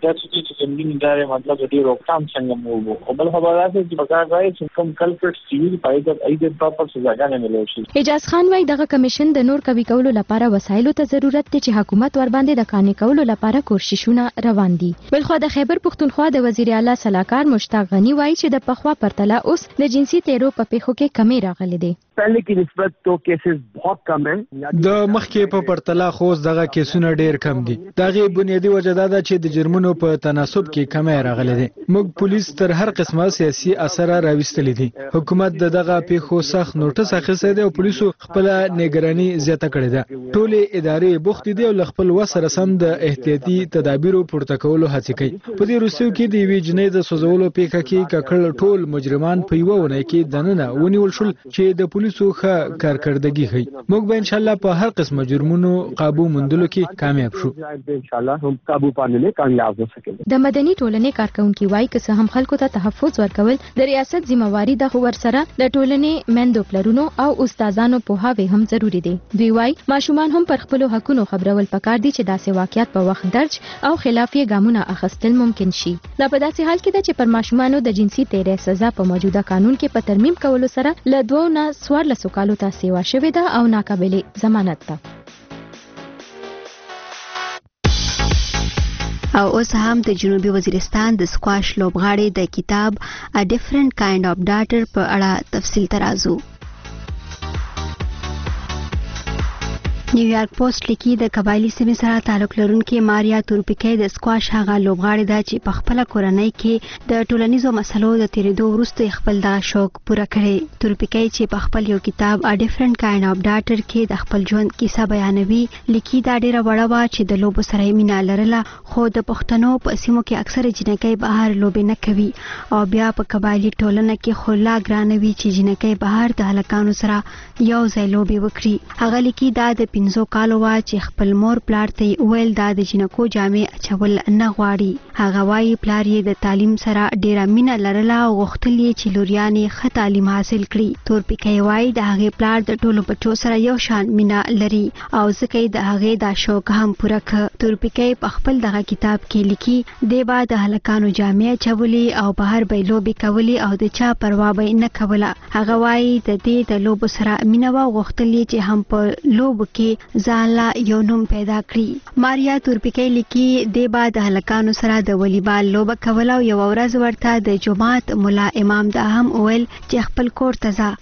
[SPEAKER 16] چې کوم دي ادارې مطلب دې روکثام څنګه مو او بل خبره ده چې پکار راځي چې کوم کلپریټ سیویل پایډ ایډ پراپر سزاګانې ملي شي.
[SPEAKER 8] اعجاز خان وايي دغه کمیشن د نور کوي کولو لپاره وسایلو ته ضرورت دی چې حکومت ور باندې د قانوني کولو لپاره کوششونه روان دي. بلخو د خیبر پښتونخوا د وزیر اعلی سلاکار مشتاق غنی وايي چې د پخوا پرتله اوس د جنسي تیرو په پیښو کې کمی راغلي دي.
[SPEAKER 19] پہلے کی نسبت تو کیسز بہت کم ہیں.
[SPEAKER 20] د مخکې په پرتله خو دغه کیسونه ډیر کم دي. دغه بنیادی وجه دا ده چې د جرمونو په تناسب کې کمی راغلي دي. موږ پولیس تر هر قسمه سیاسي اثر راوستل دي. حکومت دغه پیښو سخت نوټس اخیستی دی او پولیسو خپل نگرانی زیاته کړې ده. ټولې ادارې بوخت دي او خپل وسره سم د احتیاطي تدابیرو پورته کولو هڅه کوي. په دې وروستیو کې د وی جنې د سوزولو پیښه کې ککړ ټول مجرمان په یو ونه کې دننه ونیول شول چې د پولیسو ښه کارکردګي ښيي. موږ به ان شاء الله په هر قسمه جرمونو قابو موندلو کې کامیاب شو.
[SPEAKER 19] ان شاء الله هم قابو پانے میں کامیاب ہو سکیں.
[SPEAKER 8] د مدني ټولنې کارکونکي وايي که څه هم خلکو ته تحفظ ورکول د ریاست ذمہواری ده خو ورسره د ټولنې مندو پلرونو او استادانو په هاوی هم ضروری دي. دوی وايي ماشومان هم پر خپل حقونو خبرول پکار دي چې داسې واقعیت په وخت درج او خلافي ګامونه اخیستل ممکن شي. دا په داسې حال کې ده چې پر ماشومانو د جنسي تیری سزا په موجوده قانون کې په ترمیم کولو سره له 2 نه 14 کالو ته سیوا شوې ده او ناقابل ضمانت ده.
[SPEAKER 18] او اوس هم د جنوبي وزیرستان د سکواش لوبغاړي د کتاب A Different Kind of Daughter په اړه تفصیل ترازو. نیویارک پوسټ لیکي د قبایلی سیمې سره تعلق لرونکي ماریا تورپیکي د سکواش هغه لوبغاړي ده چې په خپل کورنۍ کې د ټولنیزو مسلو د تیریدو وروسته خپل دغه شوق پوره کړي. تورپیکي چې په خپل یو کتاب A Different Kind of Daughter کې د خپل ژوند کیسه بیانوي لیکي دا ډیره وړه وه چې د لوبو سره یې مینه لرله خو د پښتنو په سیمو کې اکثره جنکۍ بهر لوبې نه کوي او بیا په قبایلی ټولنه کې خو لا ګرانه وي چې جنکۍ بهر د هلکانو سره یو ځای لوبې وکړي. هغه لیکي دا د 15 کالو وا چې خپل مور پلار ته ویل دا د جنکو جامې اچول نه غواړي. هغه وايي پلار یې د تعلیم سره ډیره مینه لرله او غوښتل یې چې لوریانې ښه تعلیم حاصل کړي. تورپیکي وايي د هغې پلار د ټولو بچو سره یو شان مینه لري او ځکه یې د هغې دا شوق هم پوره کړ. تورپیکي په خپل دغه کتاب کې لیکي دی به د هلکانو جامې اچولې او بهر به لوبې کولې او د چا پروا به نه کوله. هغه وايي د دې د لوبو سره مینه وه غوښتل یې چې هم په لوبو کې ځانله یو نوم پیدا کړي. ماریا تورپیکي لیکي دی به د هلکانو سره د والیبال لوبه کوله او یوه ورځ ورته د جومات ملا امام دا هم وویل چې خپل کور ته ځه.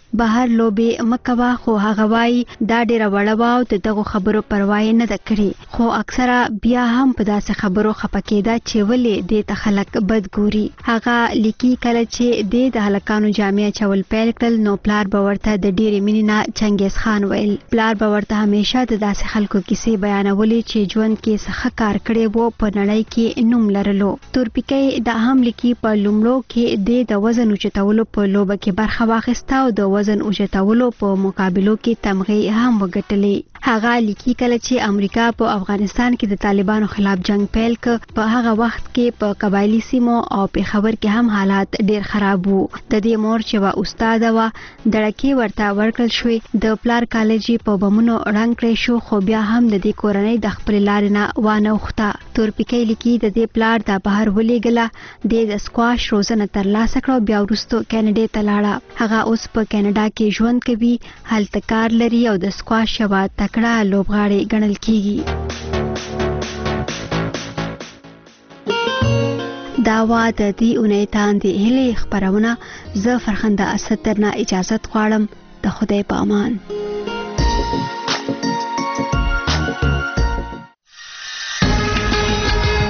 [SPEAKER 18] بهر لوبې مکوا خو هغه وایي دا ډیره وړه وه او د دغو خبرو پروا یې نه ده کړې خو اکثره بیا هم په داسې خبرو خفه کېده چې ولې دې ته خلک بد ګوري. هغه لیکي کله چې دې د هلکانو جامې اچول پیل کړل نو پلار به ورته د ډېرې مینې نه چنګیز خان ویل. پلار به ورته همیشه د داسې خلکو کیسې بیانولې چې ژوند کې څه ښه کار کړی و په نړۍ کې نوم لرلو. تورپیکۍ دا هم لیکي په لومړو کې دې د وزن اوچتولو په لوبه کې برخه واخیسته او د وزن اوچتولو په مقابلو کې تمغې هم وګټلې. هغه لیکي کله چې امریکا په افغانستان کې د طالبانو خلاف جنگ پیل ک په هغه وخت کې په قبایلی سیمو او پېښور کې هم حالات ډیر خراب وو. د دې مور چې وا استاد وا دړکې ورته ورکړل شوې د پلار کالج په بمونو رنګ کړی شو خو بیا هم د دې کورنۍ د خپل لارې نه وانه وخته. تورپیکۍ لیکي د دې پلار د بهر ولېګله د سکواش روزنه ترلاسه کړه بیا وروسته کینیډا ته لاړه. هغه اوس په کینیډا کې ژوند کوي هلته کار لري او د سکواش یوه تکړه لوبغاړې ګڼل کیږي. دا وا د دې اونۍ تاندې هیلې خپرونه. زه فرخنده اسد درنه اجازت غواړم. د خدای په امان.